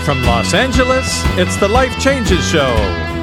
From Los Angeles, it's the Life Changes Show.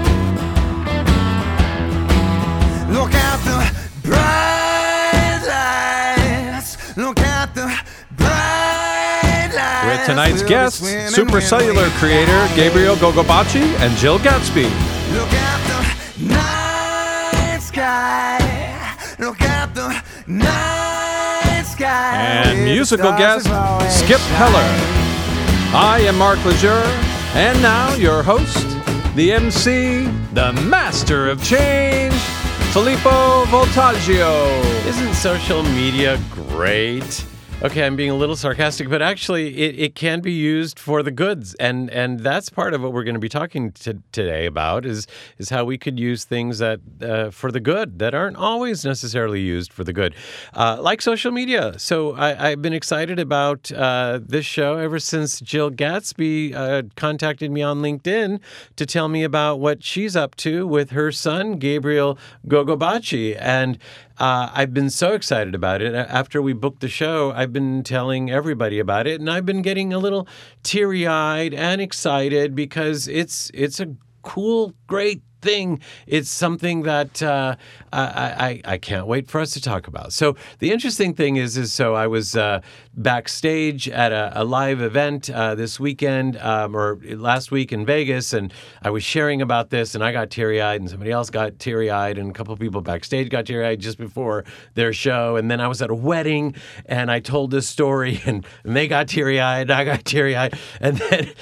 Look at the bright lights. Look at the bright lights. With tonight's guests, Supercellular creator Gabriel Gogobacci and Jill Gatsby. Look at the night sky. Look at the night sky. And musical guest, Skip Heller. I am Mark Lejeune, and now your host, the MC, the master of change, Filippo Voltaggio. Isn't social media great? Okay, I'm being a little sarcastic, but actually it can be used for the goods. And that's part of what we're going to be talking today about is how we could use things that for the good that aren't always necessarily used for the good, like social media. So I've been excited about this show ever since Jill Gatsby contacted me on LinkedIn to tell me about what she's up to with her son, Gabriel Gogobacci. And I've been so excited about it. After we booked the show, I've been telling everybody about it, and I've been getting a little teary-eyed and excited because it's a cool, great thing. It's something that I can't wait for us to talk about. So the interesting thing is so I was backstage at a live event this weekend or last week in Vegas, and I was sharing about this, and I got teary-eyed, and somebody else got teary-eyed, and a couple of people backstage got teary-eyed just before their show. And then I was at a wedding, and I told this story, and they got teary-eyed, I got teary-eyed, and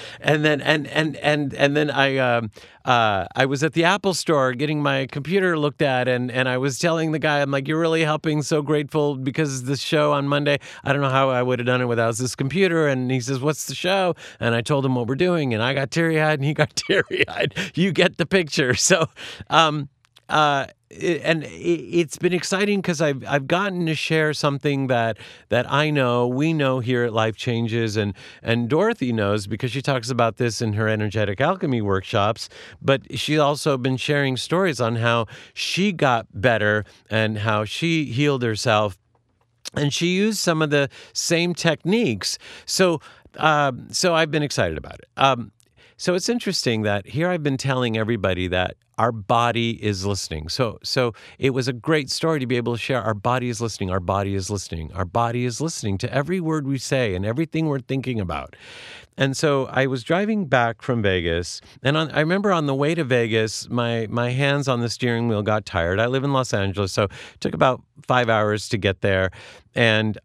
then I was at the Apple store getting my computer looked at, and I was telling the guy, I'm like, you're really helping, so grateful because this show on Monday, I don't know how I would have done it without this computer. And he says, what's the show? And I told him what we're doing, and I got teary-eyed, and he got teary-eyed. You get the picture. So, it's been exciting because I've gotten to share something that we know here at Life Changes, and Dorothy knows because she talks about this in her energetic alchemy workshops, but she's also been sharing stories on how she got better and how she healed herself, and she used some of the same techniques. So I've been excited about it. So it's interesting that here I've been telling everybody that our body is listening. So it was a great story to be able to share. Our body is listening. Our body is listening. Our body is listening to every word we say and everything we're thinking about. And so I was driving back from Vegas, and I remember on the way to Vegas, my hands on the steering wheel got tired. I live in Los Angeles, so it took about 5 hours to get there. And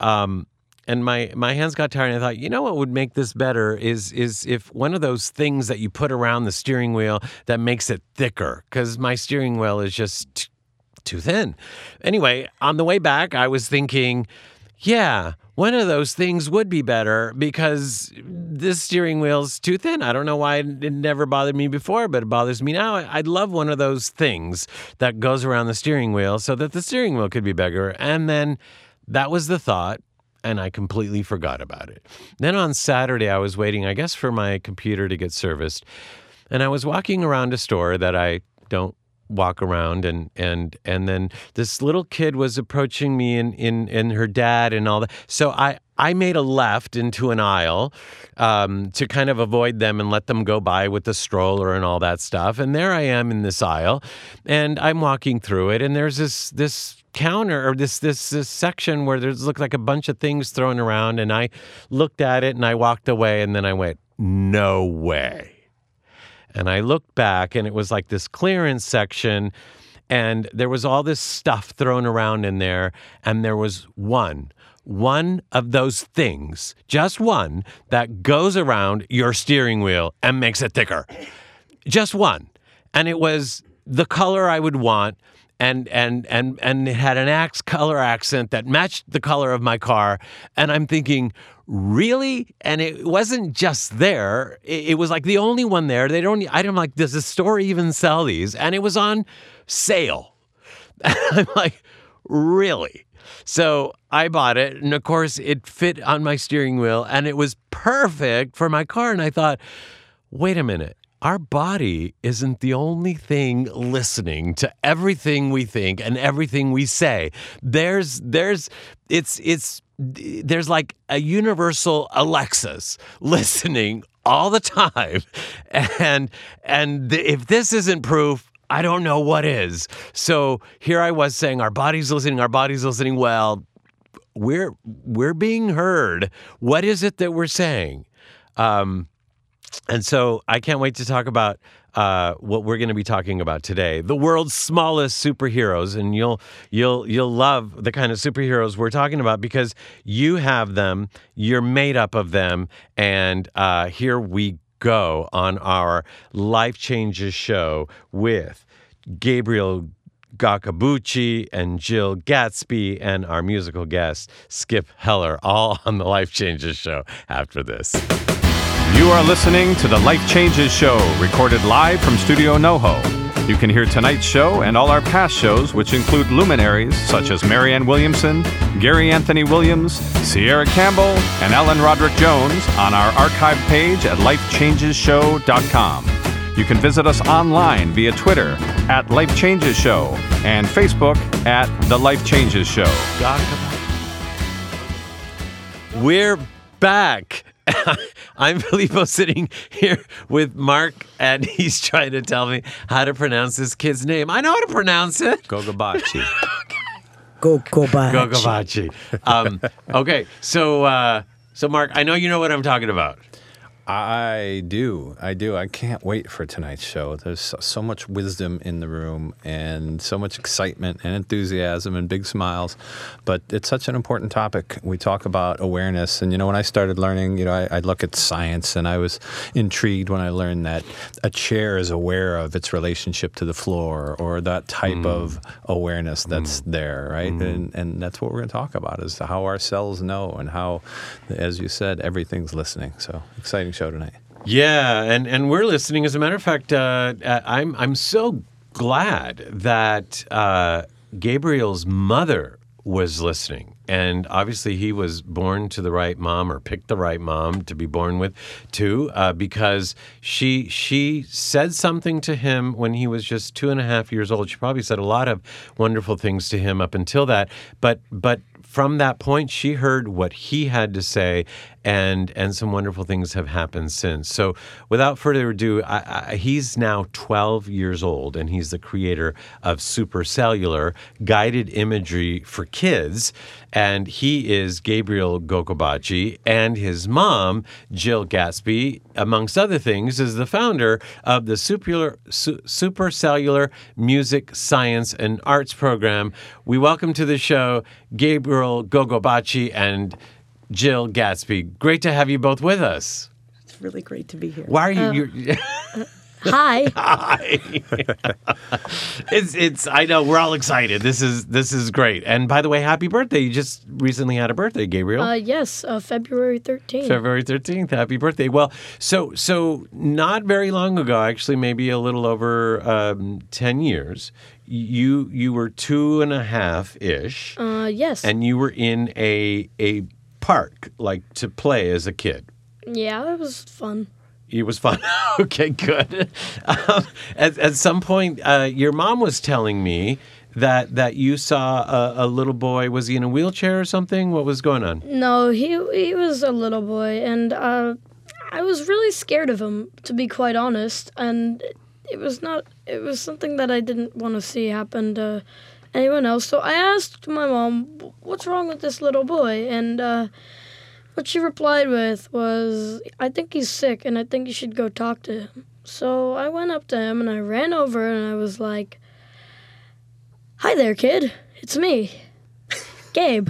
my hands got tired, and I thought, you know what would make this better is if one of those things that you put around the steering wheel that makes it thicker, because my steering wheel is just too thin. Anyway, on the way back, I was thinking, yeah, one of those things would be better because this steering wheel's too thin. I don't know why it never bothered me before, but it bothers me now. I'd love one of those things that goes around the steering wheel so that the steering wheel could be bigger. And then that was the thought, and I completely forgot about it. Then on Saturday, I was waiting, I guess, for my computer to get serviced. And I was walking around a store that I don't walk around, and then this little kid was approaching me and her dad and all that. So I made a left into an aisle to kind of avoid them and let them go by with the stroller and all that stuff. And there I am in this aisle, and I'm walking through it, and there's this counter or this section where there's looked like a bunch of things thrown around, and I looked at it and I walked away, and then I went, no way. And I looked back, and it was like this clearance section, and there was all this stuff thrown around in there, and there was one of those things, just one, that goes around your steering wheel and makes it thicker. Just one. And it was the color I would want, and it had an color accent that matched the color of my car. And I'm thinking, really? And it wasn't just there. It was like the only one there. I'm like, does the store even sell these? And it was on sale. And I'm like, really? So I bought it, and of course it fit on my steering wheel, and it was perfect for my car. And I thought, wait a minute. Our body isn't the only thing listening to everything we think and everything we say. There's like a universal Alexas listening all the time. If this isn't proof, I don't know what is. So here I was saying, our body's listening. Well, we're being heard. What is it that we're saying? And so I can't wait to talk about what we're going to be talking about today. The world's smallest superheroes, and you'll love the kind of superheroes we're talking about because you have them, you're made up of them, and here we go on our Life Changes show with Gabriel Gokobuchi and Jill Gatsby and our musical guest, Skip Heller, all on the Life Changes show after this. You are listening to the Life Changes show, recorded live from Studio NoHo. You can hear tonight's show and all our past shows, which include luminaries such as Marianne Williamson, Gary Anthony Williams, Sierra Campbell, and Ellen Roderick Jones on our archive page at lifechangesshow.com. You can visit us online via Twitter at Life Changes Show and Facebook at The Life Changes Show. We're back. I'm Filippo sitting here with Mark, and he's trying to tell me how to pronounce this kid's name. I know how to pronounce it. Gogobachi. Gogobachi. Okay, so Mark, I know you know what I'm talking about. I do. I can't wait for tonight's show. There's so much wisdom in the room and so much excitement and enthusiasm and big smiles. But it's such an important topic. We talk about awareness. And, when I started learning, I look at science, and I was intrigued when I learned that a chair is aware of its relationship to the floor, or that type of awareness that's there, right? And that's what we're going to talk about, is how our cells know and how, as you said, everything's listening. So exciting show tonight. Yeah, and we're listening. As a matter of fact, I'm so glad that Gabriel's mother was listening. And obviously he was born to the right mom, or picked the right mom to be born with too, because she said something to him when he was just 2.5 years old. She probably said a lot of wonderful things to him up until that, but from that point, she heard what he had to say, and some wonderful things have happened since. So without further ado, he's now 12 years old, and he's the creator of Supercellular guided imagery for kids. And he is Gabriel Gokobachi, and his mom, Jill Gatsby, amongst other things, is the founder of the Supercellular Music, Science, and Arts program. We welcome to the show Gabriel Gokobachi and Jill Gatsby. Great to have you both with us. It's really great to be here. Why are you? Hi. Hi. It's. I know we're all excited. This is great. And by the way, happy birthday! You just recently had a birthday, Gabriel. Yes, February 13th. February 13th. Happy birthday. Well, so not very long ago, actually, maybe a little over 10 years. You were 2.5-ish. Yes. And you were in a park, like, to play as a kid. Yeah, it was fun. It was fun. Okay, good. At some point, your mom was telling me that you saw a little boy. Was he in a wheelchair or something? What was going on? No, he was a little boy, and I was really scared of him, to be quite honest. And it was something that I didn't want to see happen to anyone else. So I asked my mom, "What's wrong with this little boy?" And what she replied with was, "I think he's sick, and I think you should go talk to him." So I went up to him, and I ran over, and I was like, "Hi there, kid. It's me, Gabe."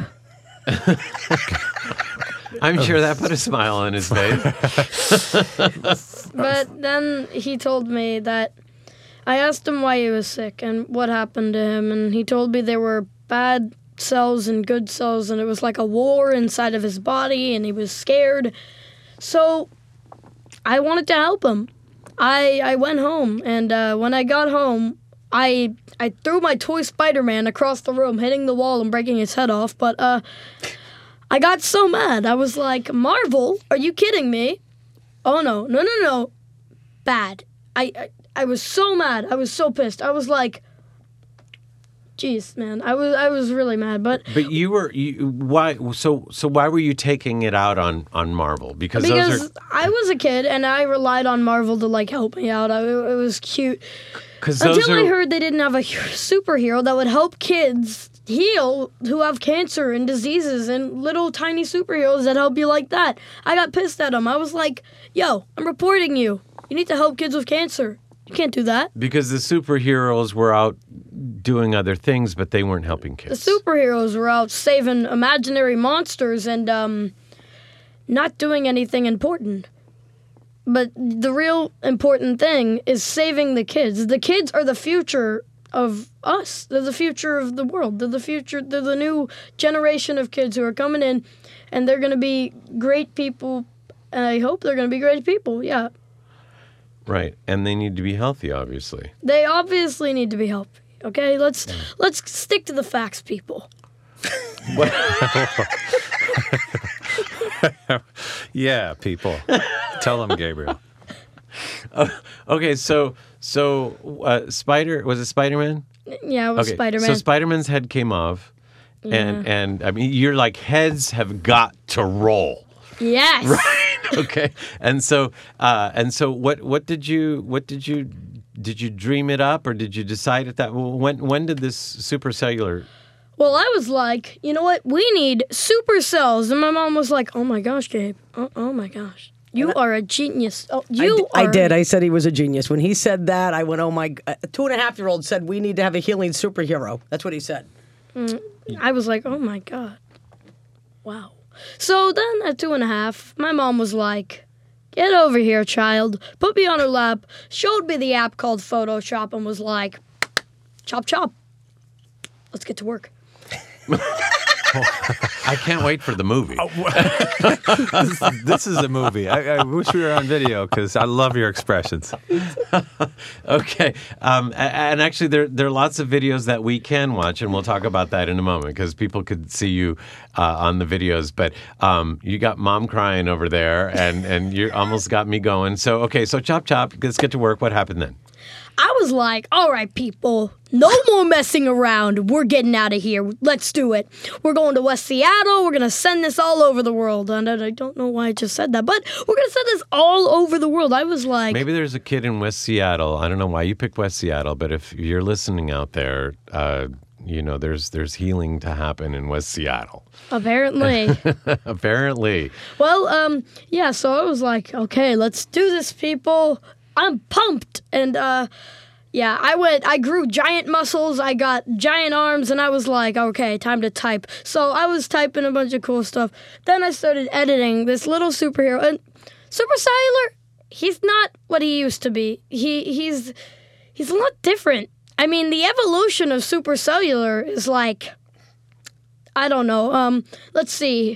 I'm sure that put a smile on his face. But then he told me that I asked him why he was sick and what happened to him, and he told me there were bad cells and good cells, and it was like a war inside of his body, and he was scared. So I wanted to help him. I went home, and when I got home, I threw my toy Spider-Man across the room, hitting the wall and breaking his head off. But I got so mad. I was like, "Marvel, are you kidding me? Oh, no. Bad." I was so mad. I was so pissed. I was like, Jeez, man, I was really mad, but why? So why were you taking it out on Marvel? Because those are, I was a kid and I relied on Marvel to like help me out. It was cute. Until I heard they didn't have a superhero that would help kids heal who have cancer and diseases, and little tiny superheroes that help you like that. I got pissed at them. I was like, yo, I'm reporting you. You need to help kids with cancer. You can't do that. Because the superheroes were out doing other things, but they weren't helping kids. The superheroes were out saving imaginary monsters and not doing anything important. But the real important thing is saving the kids. The kids are the future of us. They're the future of the world. They're the new generation of kids who are coming in, and they're going to be great people. And I hope they're going to be great people, yeah. Right, and they need to be healthy, obviously. They obviously need to be healthy. Okay, let's stick to the facts, people. Yeah, people. Tell them, Gabriel. Okay, so was it Spider-Man? Yeah, it was Okay, Spider-Man. so Spider-Man's head came off, and I mean, you're like, heads have got to roll. Yes. Right. Okay. And so what did you dream it up, or did you decide at that? When did this supercellular? Well, I was like, you know what? We need supercells. And my mom was like, oh my gosh, Gabe. Oh my gosh. You are a genius. Oh, I did. I said he was a genius. When he said that, I went, oh my. A 2.5-year-old said, we need to have a healing superhero. That's what he said. I was like, oh my God. Wow. So then at 2.5, my mom was like, get over here, child. Put me on her lap, showed me the app called Photoshop, and was like, chop, chop. Let's get to work. I can't wait for the movie. This is a movie. I wish we were on video because I love your expressions. Okay. And actually, there are lots of videos that we can watch, and we'll talk about that in a moment because people could see you on the videos. But you got mom crying over there, and you almost got me going. So, okay, so chop, chop. Let's get to work. What happened then? I was like, all right, people, no more messing around. We're getting out of here. Let's do it. We're going to West Seattle. We're going to send this all over the world. And I don't know why I just said that, but we're going to send this all over the world. I was like... Maybe there's a kid in West Seattle. I don't know why you picked West Seattle, but if you're listening out there, there's healing to happen in West Seattle. Apparently. Apparently. Well, yeah, so I was like, okay, let's do this, people. I'm pumped. And, I grew giant muscles, I got giant arms, and I was like, okay, time to type. So I was typing a bunch of cool stuff. Then I started editing this little superhero. And Supercellular, he's not what he used to be. He's a lot different. I mean, the evolution of Supercellular is like, I don't know, let's see,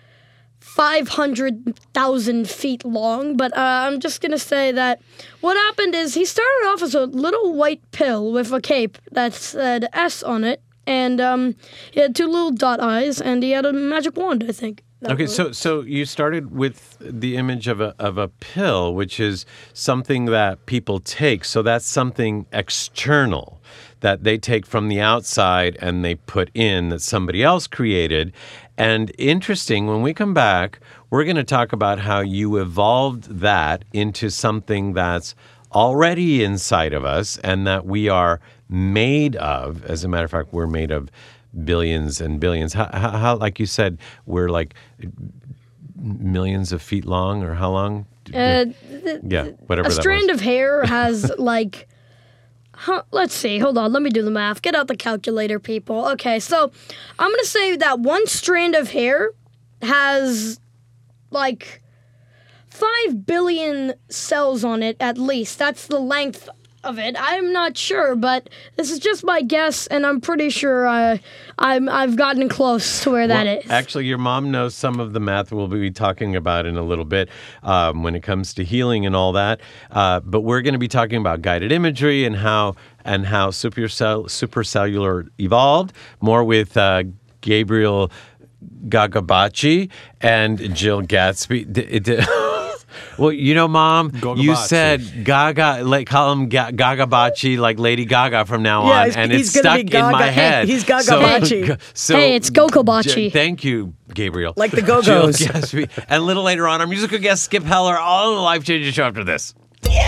500,000 feet long, but I'm just going to say that what happened is he started off as a little white pill with a cape that said S on it, and he had 2 little dot eyes, and he had a magic wand, I think. Okay, so you started with the image of a pill, which is something that people take, so that's something external that they take from the outside and they put in that somebody else created. And interesting, when we come back, we're going to talk about how you evolved that into something that's already inside of us and that we are made of. As a matter of fact, we're made of billions and billions. How like you said, we're like millions of feet long, or how long? Whatever. A strand of hair has like... let's see. Hold on. Let me do the math. Get out the calculator, people. Okay, so I'm going to say that one strand of hair has like 5 billion cells on it at least. That's the length of it. I'm not sure, but this is just my guess, and I'm pretty sure I've gotten close to where that is. Actually, your mom knows some of the math we'll be talking about in a little bit when it comes to healing and all that. But we're going to be talking about guided imagery and how Supercellular evolved. More with Gabriel Gagabachi and Jill Gatsby. Well, you know, Mom, you Gogabachi. said Gaga, like call him Gagabachi, like Lady Gaga from now Yeah, on, he's- and he's it's gonna stuck be in my Gaga. head. He's Gagabachi. So, Hey, it's Gokobachi. Thank you, Gabriel. Like the Jill Go-Go's. Gatsby. And a little later on, our musical guest Skip Heller, all on the Life Changes Show after this.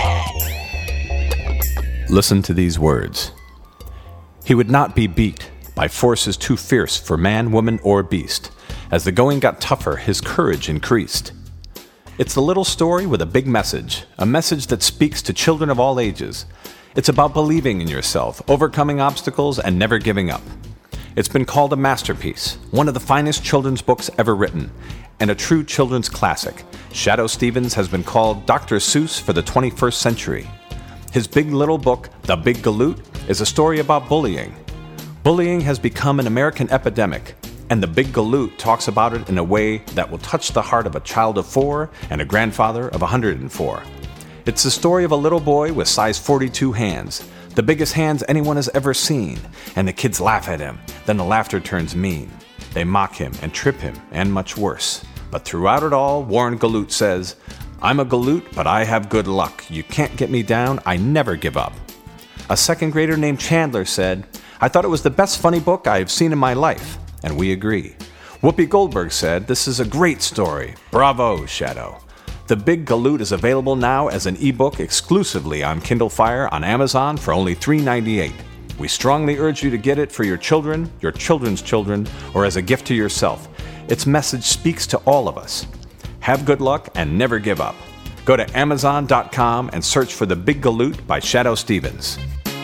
Listen to these words. He would not be beat by forces too fierce for man, woman, or beast. As the going got tougher, his courage increased. It's a little story with a big message, a message that speaks to children of all ages. It's about believing in yourself, overcoming obstacles, and never giving up. It's been called a masterpiece, one of the finest children's books ever written, and a true children's classic. Shadoe Stevens has been called Dr. Seuss for the 21st century. His big little book, The Big Galoot, is a story about bullying. Bullying has become an American epidemic, and The Big Galoot talks about it in a way that will touch the heart of a child of 4 and a grandfather of 104. It's the story of a little boy with size 42 hands, the biggest hands anyone has ever seen, and the kids laugh at him. Then the laughter turns mean. They mock him and trip him, and much worse. But throughout it all, Warren Galoot says, "I'm a Galoot, but I have good luck. You can't get me down. I never give up." A second grader named Chandler said, "I thought it was the best funny book I have seen in my life." And we agree. Whoopi Goldberg said, "This is a great story. Bravo, Shadoe." The Big Galoot is available now as an ebook exclusively on Kindle Fire on Amazon for only $3.98. We strongly urge you to get it for your children, your children's children, or as a gift to yourself. Its message speaks to all of us. Have good luck and never give up. Go to Amazon.com and search for The Big Galoot by Shadoe Stevens.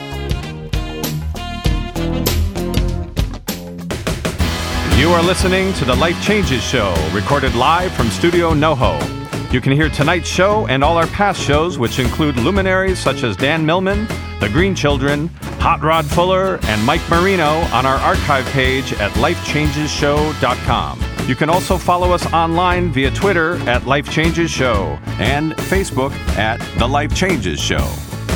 You are listening to The Life Changes Show, recorded live from Studio NoHo. You can hear tonight's show and all our past shows, which include luminaries such as Dan Millman, The Green Children, Hot Rod Fuller, and Mike Marino on our archive page at lifechangesshow.com. You can also follow us online via Twitter at Life Changes Show and Facebook at The Life Changes Show.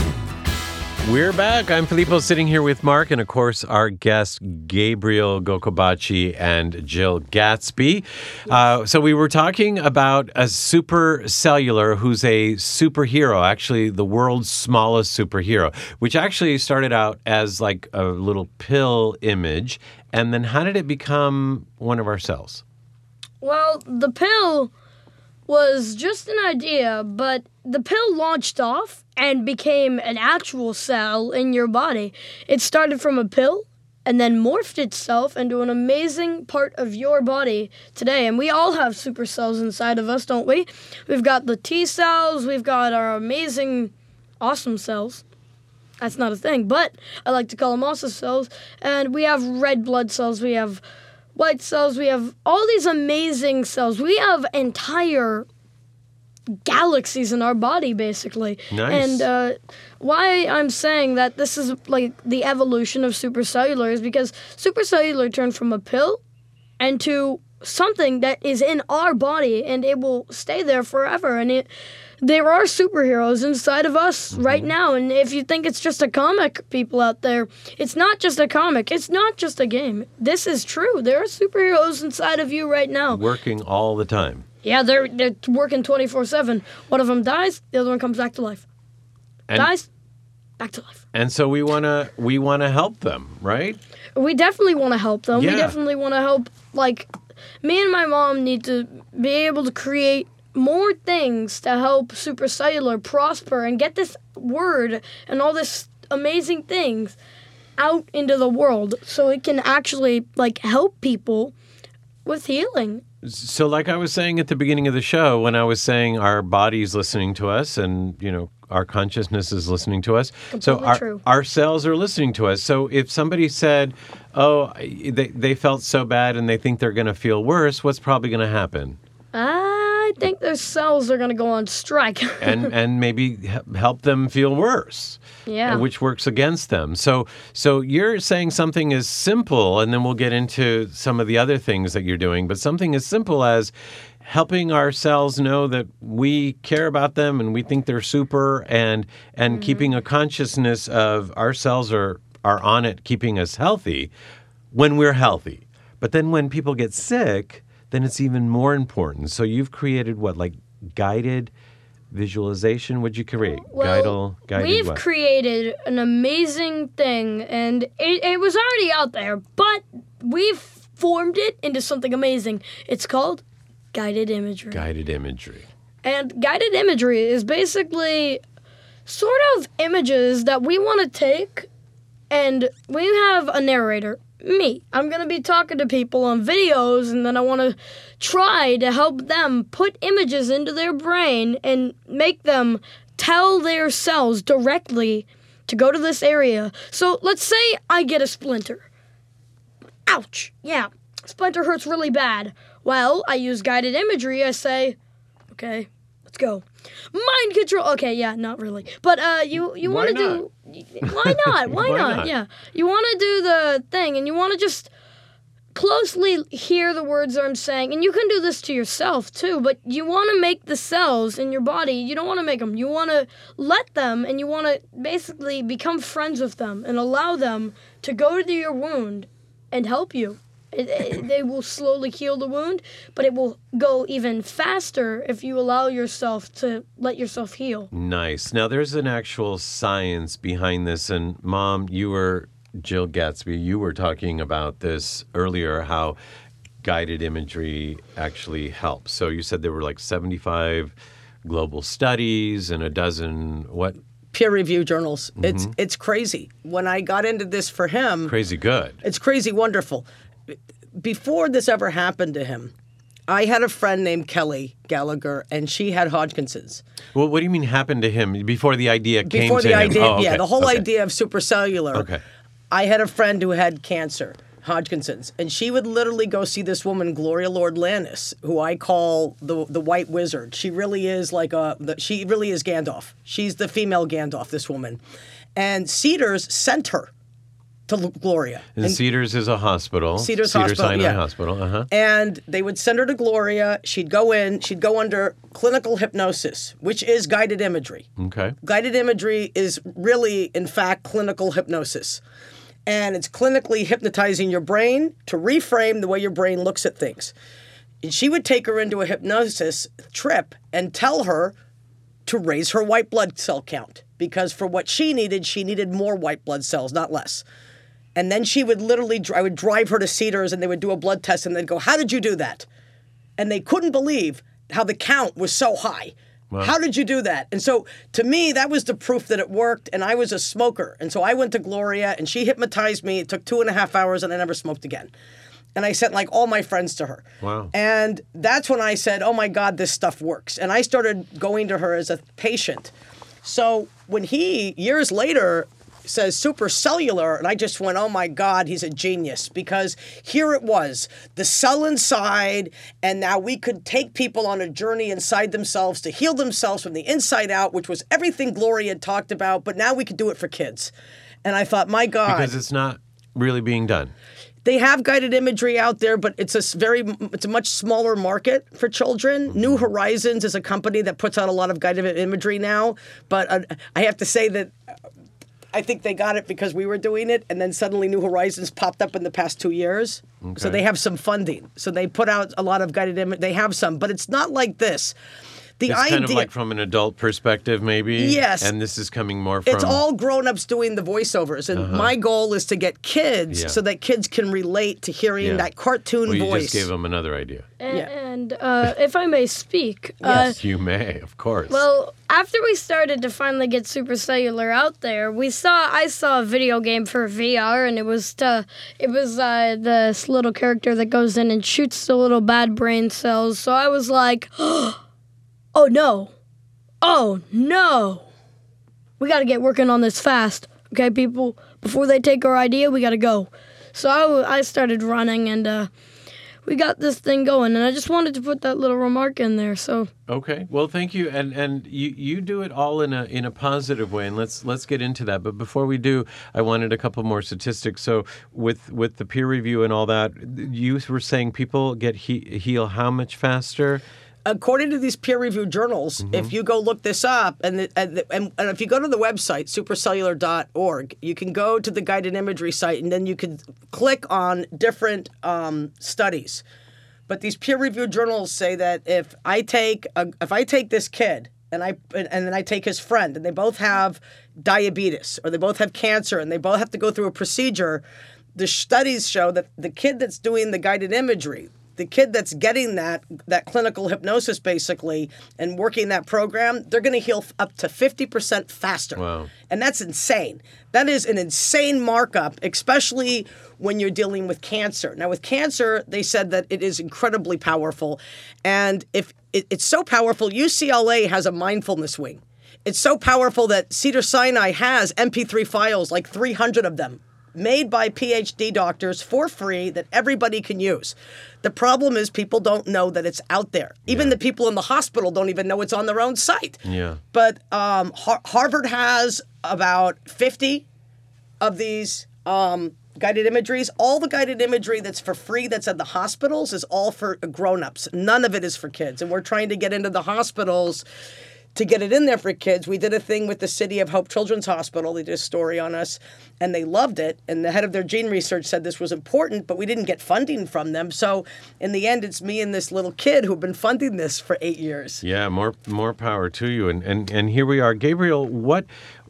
We're back. I'm Filippo sitting here with Mark and, of course, our guest, Gabriel Gokobachi and Jill Gatsby. So we were talking about a supercellular who's a superhero, actually the world's smallest superhero, which actually started out as like a little pill image. And then how did it become one of our cells? Well, the pill was just an idea, but the pill launched off and became an actual cell in your body. It started from a pill and then morphed itself into an amazing part of your body today. And we all have super cells inside of us, don't we? We've got the T cells, we've got our amazing, awesome cells. That's not a thing, but I like to call them awesome cells. And we have red blood cells, we have white cells, we have all these amazing cells. We have entire galaxies in our body, basically. Nice. And why I'm saying that this is like the evolution of supercellular is because supercellular turned from a pill into something that is in our body, and it will stay there forever. And there are superheroes inside of us right now. And if you think it's just a comic, people out there, it's not just a comic. It's not just a game. This is true. There are superheroes inside of you right now. Working all the time. Yeah, they're working 24/7. One of them dies, the other one comes back to life. And, Dies, back to life. and so we wanna help them, right? We definitely want to help them. Yeah. We definitely want to help. Like, me and my mom need to be able to create more things to help supercellular prosper and get this word and all this amazing things out into the world so it can actually like help people with healing. So like I was saying at the beginning of the show, when I was saying our body's listening to us and, you know, our consciousness is listening to us. Completely So true. our cells are listening to us. So if somebody said, oh, they felt so bad and they think they're going to feel worse, what's probably going to happen? I think their cells are going to go on strike. And maybe help them feel worse. Yeah. Which works against them. So you're saying something as simple, and then we'll get into some of the other things that you're doing, but something as simple as helping our cells know that we care about them and we think they're super, and keeping a consciousness of our cells are on it, keeping us healthy when we're healthy. But then when people get sick, then it's even more important. So you've created what, like guided visualization? What'd you create? Well, guided we've what? created an amazing thing, and it was already out there, but we've formed it into something amazing. It's called guided imagery. Guided imagery. And guided imagery is basically sort of images that we want to take, and we have a narrator, me. I'm going to be talking to people on videos, and then I want to try to help them put images into their brain and make them tell their cells directly to go to this area. So let's say I get a splinter. Ouch. Yeah, splinter hurts really bad. Well, I use guided imagery. I say, okay, let's go. Mind control. Okay, yeah, not really. But you want to do... Why not? Why not? Yeah. You want to do the thing, and you want to just closely hear the words that I'm saying. And you can do this to yourself, too. But you want to make the cells in your body, you don't want to make them. You want to let them, and you want to basically become friends with them and allow them to go to your wound and help you. They will slowly heal the wound, but it will go even faster if you allow yourself to let yourself heal. Nice. Now, there's an actual science behind this. And, Mom, Jill Gatsby, you were talking about this earlier, how guided imagery actually helps. So you said there were like 75 global studies and a dozen, what? Peer-reviewed journals. It's crazy. When I got into this for him... Crazy good. It's crazy wonderful. Before this ever happened to him, I had a friend named Kelly Gallagher, and she had Hodgkinson's. Well, what do you mean happened to him? Before the idea came to him? Before the idea, Oh, okay. yeah, the whole Okay. idea of supercellular. Okay. I had a friend who had cancer, Hodgkinson's, and she would literally go see this woman, Gloria Lord Lannis, who I call the White Wizard. She really is she really is Gandalf. She's the female Gandalf, this woman. And Cedars sent her to Gloria. And Cedars is a hospital. Hospital, Sinai yeah. Hospital, uh-huh. And they would send her to Gloria. She'd go under clinical hypnosis, which is guided imagery. Okay. Guided imagery is really, in fact, clinical hypnosis. And it's clinically hypnotizing your brain to reframe the way your brain looks at things. And she would take her into a hypnosis trip and tell her to raise her white blood cell count. Because for what she needed more white blood cells, not less. And then she would I would drive her to Cedars, and they would do a blood test, and they'd go, "How did you do that?" And they couldn't believe how the count was so high. Wow. How did you do that? And so, to me, that was the proof that it worked, and I was a smoker. And so I went to Gloria, and she hypnotized me. It took 2.5 hours, and I never smoked again. And I sent, all my friends to her. Wow. And that's when I said, oh, my God, this stuff works. And I started going to her as a patient. So when he, years later, says supercellular, and I just went, oh my God, he's a genius, because here it was, the cell inside, and now we could take people on a journey inside themselves to heal themselves from the inside out, which was everything Gloria had talked about, but now we could do it for kids. And I thought, my God. Because it's not really being done. They have guided imagery out there, but it's a much smaller market for children. New Horizons is a company that puts out a lot of guided imagery now, but I have to say that I think they got it because we were doing it, and then suddenly New Horizons popped up in the past 2 years. Okay. So they have some funding. So they put out a lot of guided imagery. They have some, but it's not like this. It's kind of like from an adult perspective, maybe? Yes. And this is coming more from... It's all grown-ups doing the voiceovers, and my goal is to get kids so that kids can relate to hearing that cartoon voice. You just gave them another idea. And if I may speak... Yes. You may, of course. Well, after we started to finally get supercellular out there, I saw a video game for VR, and it was this little character that goes in and shoots the little bad brain cells. So I was like... Oh no, we got to get working on this fast. Okay, people, before they take our idea, we got to go. So I started running, and we got this thing going, and I just wanted to put that little remark in there. So okay, well, thank you, and you do it all in a positive way, and let's get into that. But before we do, I wanted a couple more statistics. So with the peer review and all that, you were saying people get heal how much faster? According to these peer-reviewed journals, if you go look this up, and if you go to the website, supercellular.org, you can go to the guided imagery site, and then you can click on different studies. But these peer-reviewed journals say that if I take this kid and then I take his friend, and they both have diabetes or they both have cancer, and they both have to go through a procedure, the studies show that the kid that's doing the guided imagery, the kid that's getting that clinical hypnosis basically and working that program, they're going to heal up to 50% faster. Wow. And that's insane. That is an insane markup, especially when you're dealing with cancer. Now, with cancer, they said that it is incredibly powerful. And if it's so powerful, UCLA has a mindfulness wing. It's so powerful that Cedars-Sinai has MP3 files, like 300 of them, made by PhD doctors for free that everybody can use. The problem is people don't know that it's out there. Even the people in the hospital don't even know it's on their own site. Yeah. But Harvard has about 50 of these guided imageries. All the guided imagery that's for free that's at the hospitals is all for grown-ups. None of it is for kids. And we're trying to get into the hospitals to get it in there for kids. We did a thing with the City of Hope Children's Hospital. They did a story on us, and they loved it. And the head of their gene research said this was important, but we didn't get funding from them. So in the end, it's me and this little kid who've been funding this for 8 years. Yeah, more power to you. And here we are. Gabriel, what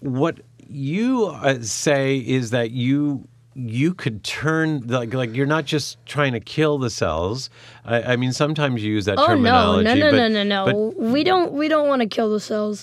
you say is that you could turn, like you're not just trying to kill the cells. I mean, sometimes you use that terminology. No. We don't want to kill the cells.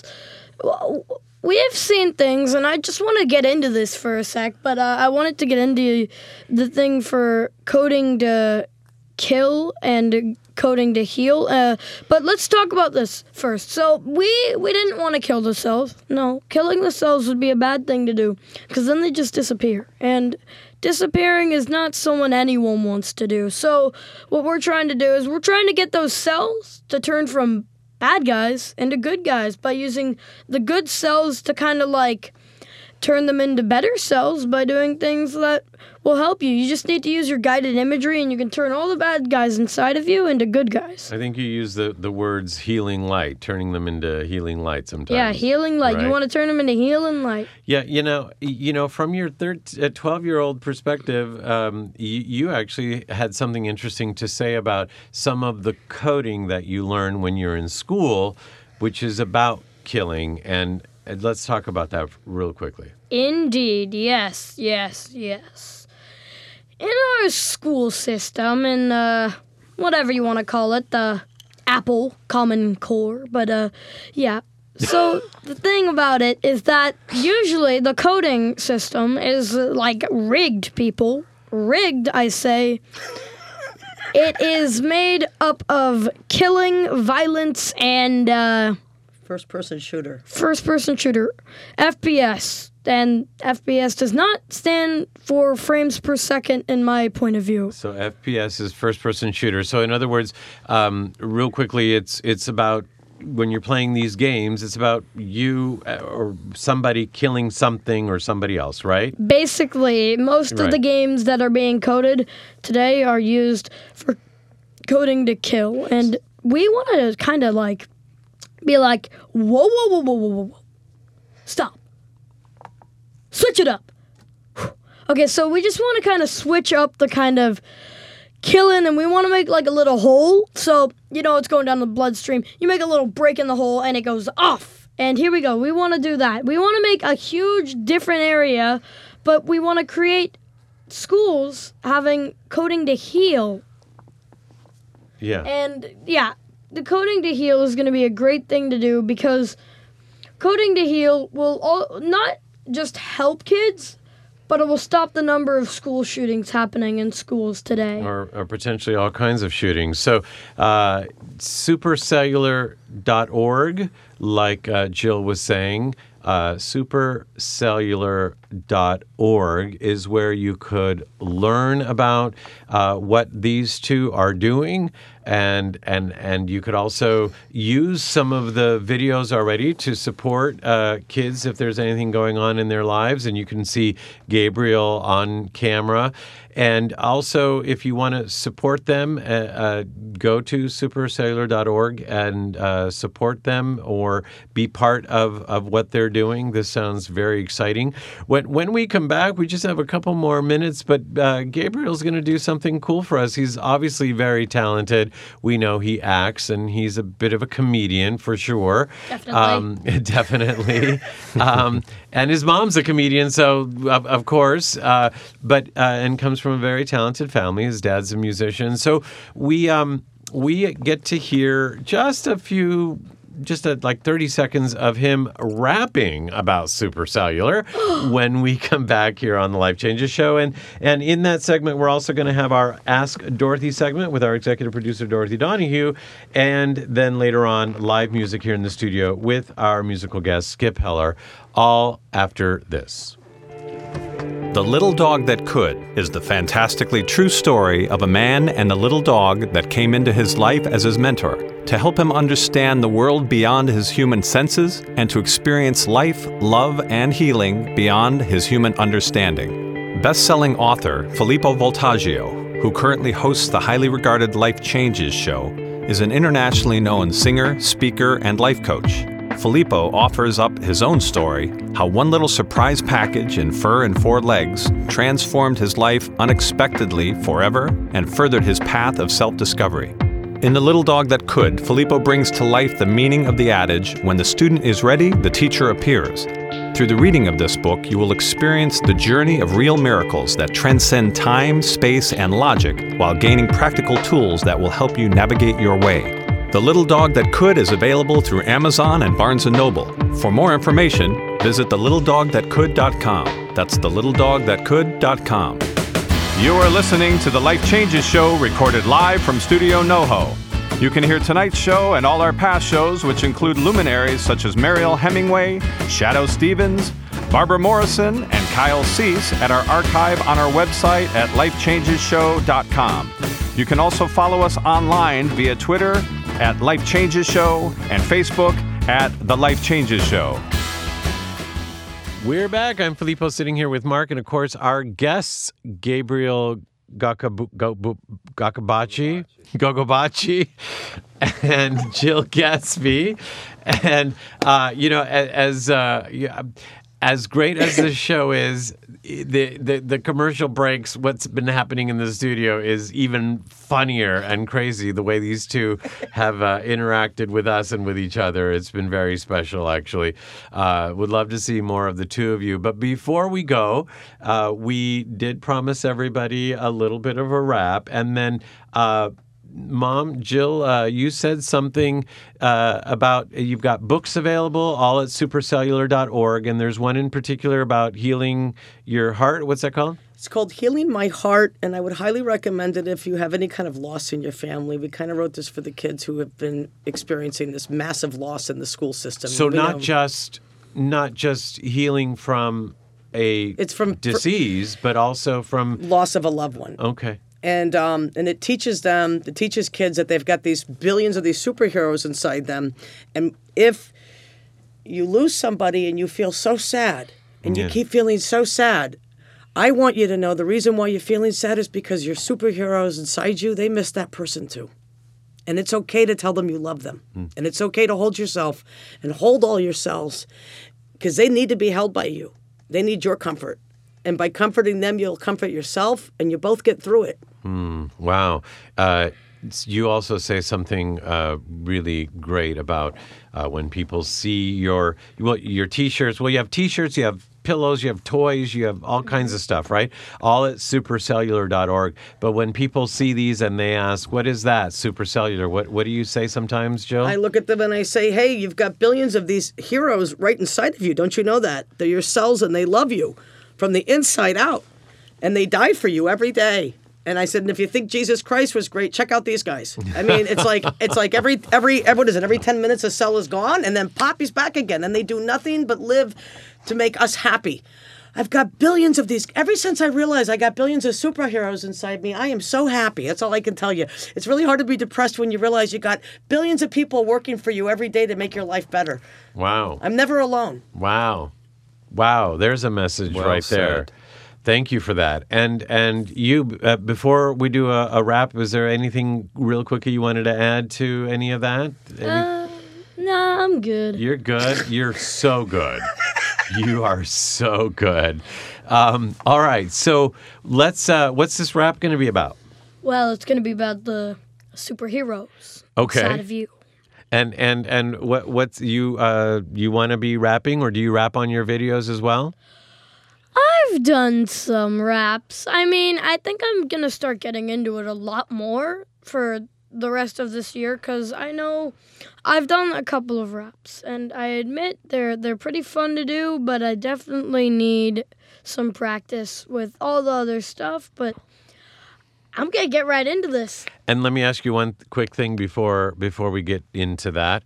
We have seen things, and I just want to get into this for a sec, but I wanted to get into the thing for coding to kill and coding to heal. But let's talk about this first. So we didn't want to kill the cells. No, killing the cells would be a bad thing to do, because then they just disappear. And disappearing is not someone anyone wants to do. So what we're trying to do is we're trying to get those cells to turn from bad guys into good guys by using the good cells to kind of like turn them into better cells by doing things that will help you. You just need to use your guided imagery, and you can turn all the bad guys inside of you into good guys. I think you use the words healing light, turning them into healing light sometimes. Yeah, healing light. Right? You want to turn them into healing light. Yeah, you know, from your 12-year-old perspective, you actually had something interesting to say about some of the coding that you learn when you're in school, which is about killing. And let's talk about that real quickly. Indeed, yes. In our school system, in whatever you want to call it, the Apple Common Core, but yeah. So the thing about it is that usually the coding system is like rigged, people. Rigged, I say. It is made up of killing, violence, and First-person shooter. First-person shooter. FPS. And FPS does not stand for frames per second in my point of view. So FPS is first-person shooter. So in other words, real quickly, it's about when you're playing these games, it's about you or somebody killing something or somebody else, right? Basically, most of the games that are being coded today are used for coding to kill. And we want to kind of like be like, whoa. Stop. Switch it up. Okay, so we just want to kind of switch up the kind of killing, and we want to make like a little hole. So, you know, it's going down the bloodstream. You make a little break in the hole, and it goes off. And here we go. We want to do that. We want to make a huge different area, but we want to create schools having coding to heal. Yeah. And, yeah. The coding to heal is going to be a great thing to do, because coding to heal will not just help kids, but it will stop the number of school shootings happening in schools today. Or potentially all kinds of shootings. So supercellular.org, like Jill was saying, supercellular.org is where you could learn about what these two are doing, and you could also use some of the videos already to support kids if there's anything going on in their lives, and you can see Gabriel on camera. And also, if you want to support them, go to supercellular.org and support them or be part of what they're doing. This sounds very exciting. When we come back, we just have a couple more minutes, but Gabriel's going to do something cool for us. He's obviously very talented. we know he acts, and he's a bit of a comedian for sure. Definitely. Definitely. And his mom's a comedian, so of course, and comes from a very talented family. His dad's a musician. So we get to hear just like 30 seconds of him rapping about Supercellular when we come back here on the Life Changes Show. And in that segment, we're also going to have our Ask Dorothy segment with our executive producer, Dorothy Donahue. And then later on, live music here in the studio with our musical guest, Skip Heller, all after this. The Little Dog That Could is the fantastically true story of a man and a little dog that came into his life as his mentor to help him understand the world beyond his human senses and to experience life, love, and healing beyond his human understanding. Best-selling author Filippo Voltaggio, who currently hosts the highly regarded Life Changes show, is an internationally known singer, speaker, and life coach. Filippo offers up his own story, how one little surprise package in fur and 4 legs transformed his life unexpectedly forever and furthered his path of self-discovery. In The Little Dog That Could, Filippo brings to life the meaning of the adage, when the student is ready, the teacher appears. Through the reading of this book, you will experience the journey of real miracles that transcend time, space, and logic while gaining practical tools that will help you navigate your way. The Little Dog That Could is available through Amazon and Barnes & Noble. For more information, visit thelittledogthatcould.com. That's thelittledogthatcould.com. You are listening to the Life Changes Show, recorded live from Studio NoHo. You can hear tonight's show and all our past shows, which include luminaries such as Mariel Hemingway, Shadow Stevens, Barbara Morrison, and Kyle Cease at our archive on our website at lifechangesshow.com. You can also follow us online via Twitter at Life Changes Show and Facebook at The Life Changes Show. We're back. I'm Filippo sitting here with Mark, and of course, our guests, Gabriel Gogobachi and Jill Gatsby. And, as great as this show is, the commercial breaks, what's been happening in the studio is even funnier and crazy, the way these two have interacted with us and with each other. It's been very special, actually. Would love to see more of the two of you. But before we go, we did promise everybody a little bit of a wrap. And then Mom, Jill, you said something about you've got books available all at supercellular.org, and there's one in particular about healing your heart. What's that called? It's called Healing My Heart, and I would highly recommend it if you have any kind of loss in your family. We kind of wrote this for the kids who have been experiencing this massive loss in the school system. So not just healing from it's from disease, but also from loss of a loved one. Okay. And it teaches kids that they've got these billions of these superheroes inside them. And if you lose somebody and you feel so sad and you keep feeling so sad, I want you to know the reason why you're feeling sad is because your superheroes inside you, they miss that person too. And it's okay to tell them you love them. And it's okay to hold yourself and hold all yourselves because they need to be held by you. They need your comfort. And by comforting them, you'll comfort yourself, and you both get through it. Wow. You also say something really great about when people see your T-shirts. Well, you have T-shirts, you have pillows, you have toys, you have all kinds of stuff, right? All at supercellular.org. But when people see these and they ask, what is that, Supercellular? What do you say sometimes, Jill? I look at them and I say, hey, you've got billions of these heroes right inside of you. Don't you know that? They're your cells and they love you from the inside out. And they die for you every day. And I said, and if you think Jesus Christ was great, check out these guys. I mean, it's like every what is it? Every 10 minutes a cell is gone, and then pop, he's back again. And they do nothing but live to make us happy. I've got billions of these. Ever since I realized I got billions of superheroes inside me, I am so happy. That's all I can tell you. It's really hard to be depressed when you realize you got billions of people working for you every day to make your life better. Wow. I'm never alone. Wow. There's a message right there. Said. Thank you for that. And you, before we do a wrap, was there anything real quickly you wanted to add to any of that? Nah, I'm good. You're good. You're so good. You are so good. All right. So let's. What's this rap going to be about? Well, it's going to be about the superheroes Okay. inside of you. And what's you want to be rapping, or do you rap on your videos as well? I've done some raps. I mean, I think I'm gonna start getting into it a lot more for the rest of this year because I know I've done a couple of raps, and I admit they're pretty fun to do, but I definitely need some practice with all the other stuff. But I'm gonna get right into this. And let me ask you one quick thing before we get into that.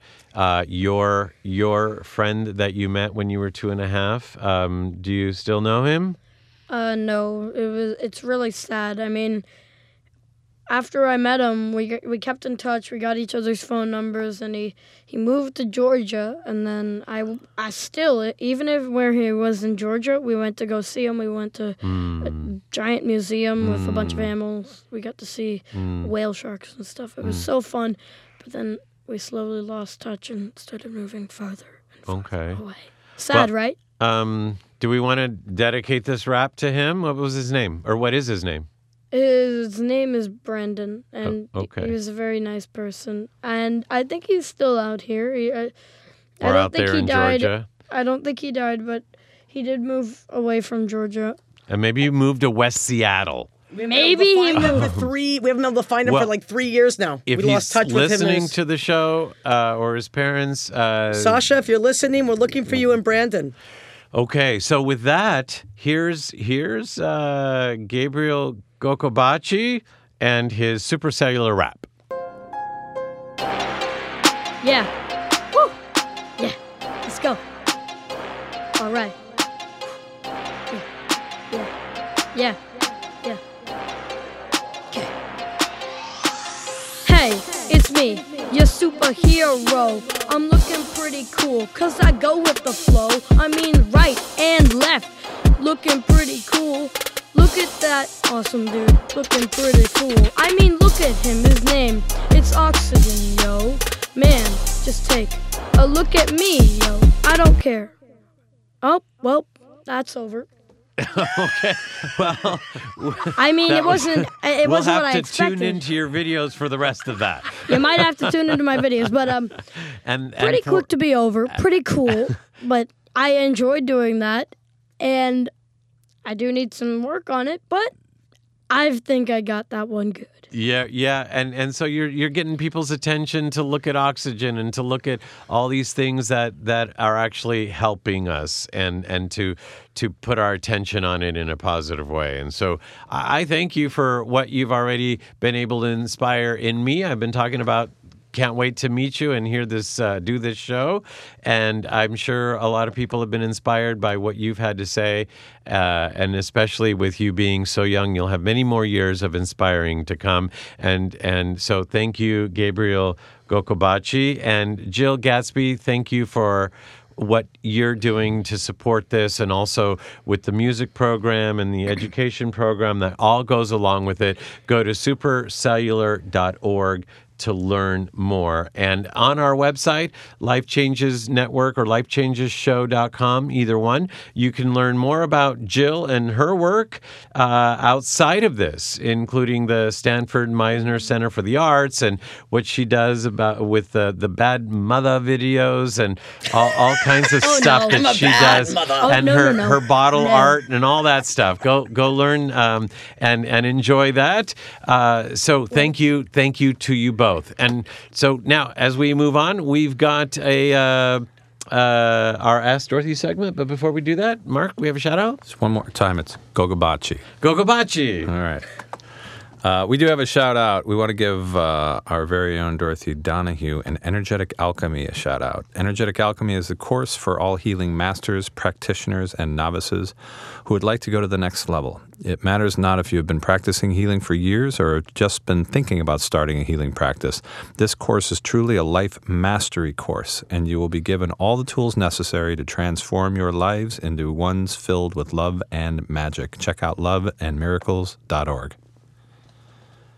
Your friend that you met when you were 2.5, do you still know him? No, it's really sad. I mean, after I met him, we kept in touch. We got each other's phone numbers, and he moved to Georgia. And then I still, even if where he was in Georgia, we went to go see him. We went to a giant museum with a bunch of animals. We got to see whale sharks and stuff. It was so fun. But then we slowly lost touch and started moving farther and farther away. Sad, right? Do we want to dedicate this rap to him? What was his name, or what is his name? His name is Brendan, and he was a very nice person. And I think he's still out here. I don't out think there he in died. Georgia? I don't think he died, but he did move away from Georgia. And maybe you moved to West Seattle. Maybe We he haven't been able to moved. find him for we haven't been able to find him Well, for like 3 years now. If We he's lost touch with him. listening to the show or his parents, Sasha, if you're listening, we're looking for you in Brandon. Okay, so with that, here's Gabriel Gokobachi and his supercellular rap. Yeah. Woo. Yeah. Let's go. All right. Yeah. Okay. Hey, it's me, your superhero. I'm looking pretty cool, cause I go with the flow. I mean right and left, looking pretty cool. Look at that awesome dude, looking pretty cool. I mean, look at him, his name, it's Oxygen, yo. Man, just take a look at me, yo. I don't care. Oh, well, that's over. Okay, well, I mean, it wasn't what I we'll have to expected. tune into your videos for the rest of that. You might have to tune into my videos, but And pretty for- quick to be over, pretty cool. But I enjoyed doing that, and I do need some work on it, but I think I got that one good. Yeah, and so you're getting people's attention to look at Oxygen and to look at all these things that are actually helping us and to put our attention on it in a positive way. And so I thank you for what you've already been able to inspire in me. I've been talking about can't wait to meet you and hear this, do this show. And I'm sure a lot of people have been inspired by what you've had to say. And especially with you being so young, you'll have many more years of inspiring to come. And so thank you, Gabriel Gokobachi. And Jill Gatsby, thank you for what you're doing to support this, and also with the music program and the education program that all goes along with it. Go to supercellular.org to learn more. And on our website, Life Changes Network or lifechangesshow.com, either one, you can learn more about Jill and her work outside of this, including the Stanford Meisner Center for the Arts and what she does with the Bad Mother videos and all kinds of stuff that she does. And her bottle art and all that stuff. Go learn and enjoy that. So thank you to you both. And so now, as we move on, we've got our Ask Dorothy segment. But before we do that, Mark, we have a shout out? Just one more time, it's Gogobachi. Gogobachi. All right. We do have a shout out. We want to give our very own Dorothy Donahue and Energetic Alchemy a shout out. Energetic Alchemy is a course for all healing masters, practitioners, and novices who would like to go to the next level. It matters not if you have been practicing healing for years or just been thinking about starting a healing practice. This course is truly a life mastery course, and you will be given all the tools necessary to transform your lives into ones filled with love and magic. Check out loveandmiracles.org.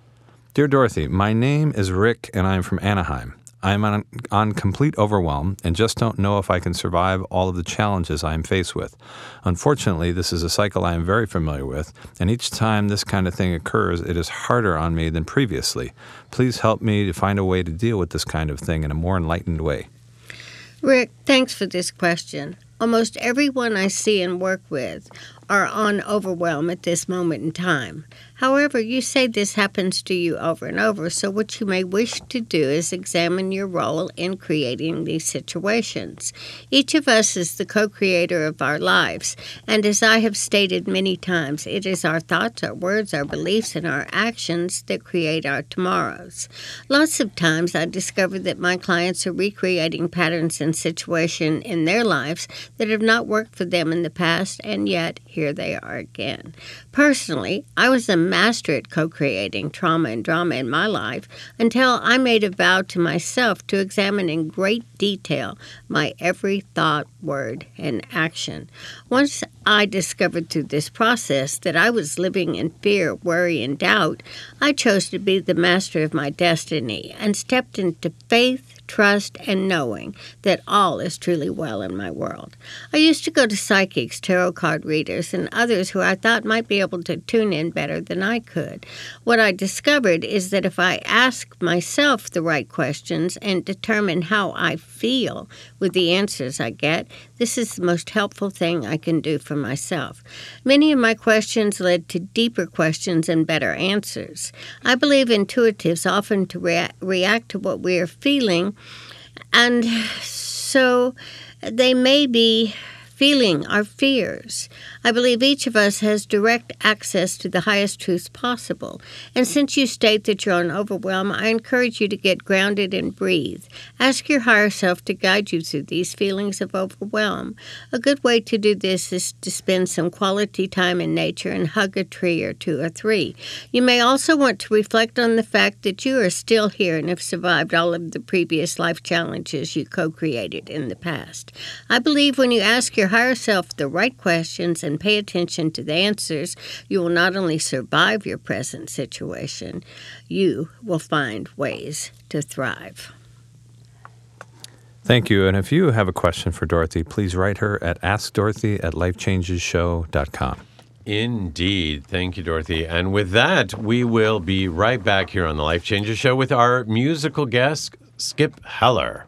Dear Dorothy, my name is Rick and I'm from Anaheim. I'm on complete overwhelm and just don't know if I can survive all of the challenges I am faced with. Unfortunately, this is a cycle I am very familiar with, and each time this kind of thing occurs, it is harder on me than previously. Please help me to find a way to deal with this kind of thing in a more enlightened way. Rick, thanks for this question. Almost everyone I see and work with are on overwhelm at this moment in time. However, you say this happens to you over and over, so what you may wish to do is examine your role in creating these situations. Each of us is the co-creator of our lives, and as I have stated many times, it is our thoughts, our words, our beliefs, and our actions that create our tomorrows. Lots of times I discover that my clients are recreating patterns and situations in their lives that have not worked for them in the past, and yet here they are again. Personally, I was a master at co-creating trauma and drama in my life until I made a vow to myself to examine in great detail my every thought, word, and action. Once I discovered through this process that I was living in fear, worry, and doubt, I chose to be the master of my destiny and stepped into faith, trust, and knowing that all is truly well in my world. I used to go to psychics, tarot card readers, and others who I thought might be able to tune in better than I could. What I discovered is that if I ask myself the right questions and determine how I feel with the answers I get, this is the most helpful thing I can do for myself. Many of my questions led to deeper questions and better answers. I believe intuitives often react to what we are feeling, and so they may be feeling our fears. I believe each of us has direct access to the highest truths possible. And since you state that you're on overwhelm, I encourage you to get grounded and breathe. Ask your higher self to guide you through these feelings of overwhelm. A good way to do this is to spend some quality time in nature and hug a tree or two or three. You may also want to reflect on the fact that you are still here and have survived all of the previous life challenges you co-created in the past. I believe when you ask your higher self the right questions and pay attention to the answers, you will not only survive your present situation, you will find ways to thrive. Thank you. And if you have a question for Dorothy, please write her at askdorothy@lifechangesshow.com. Indeed. Thank you, Dorothy. And with that, we will be right back here on the Life Changes Show with our musical guest, Skip Heller.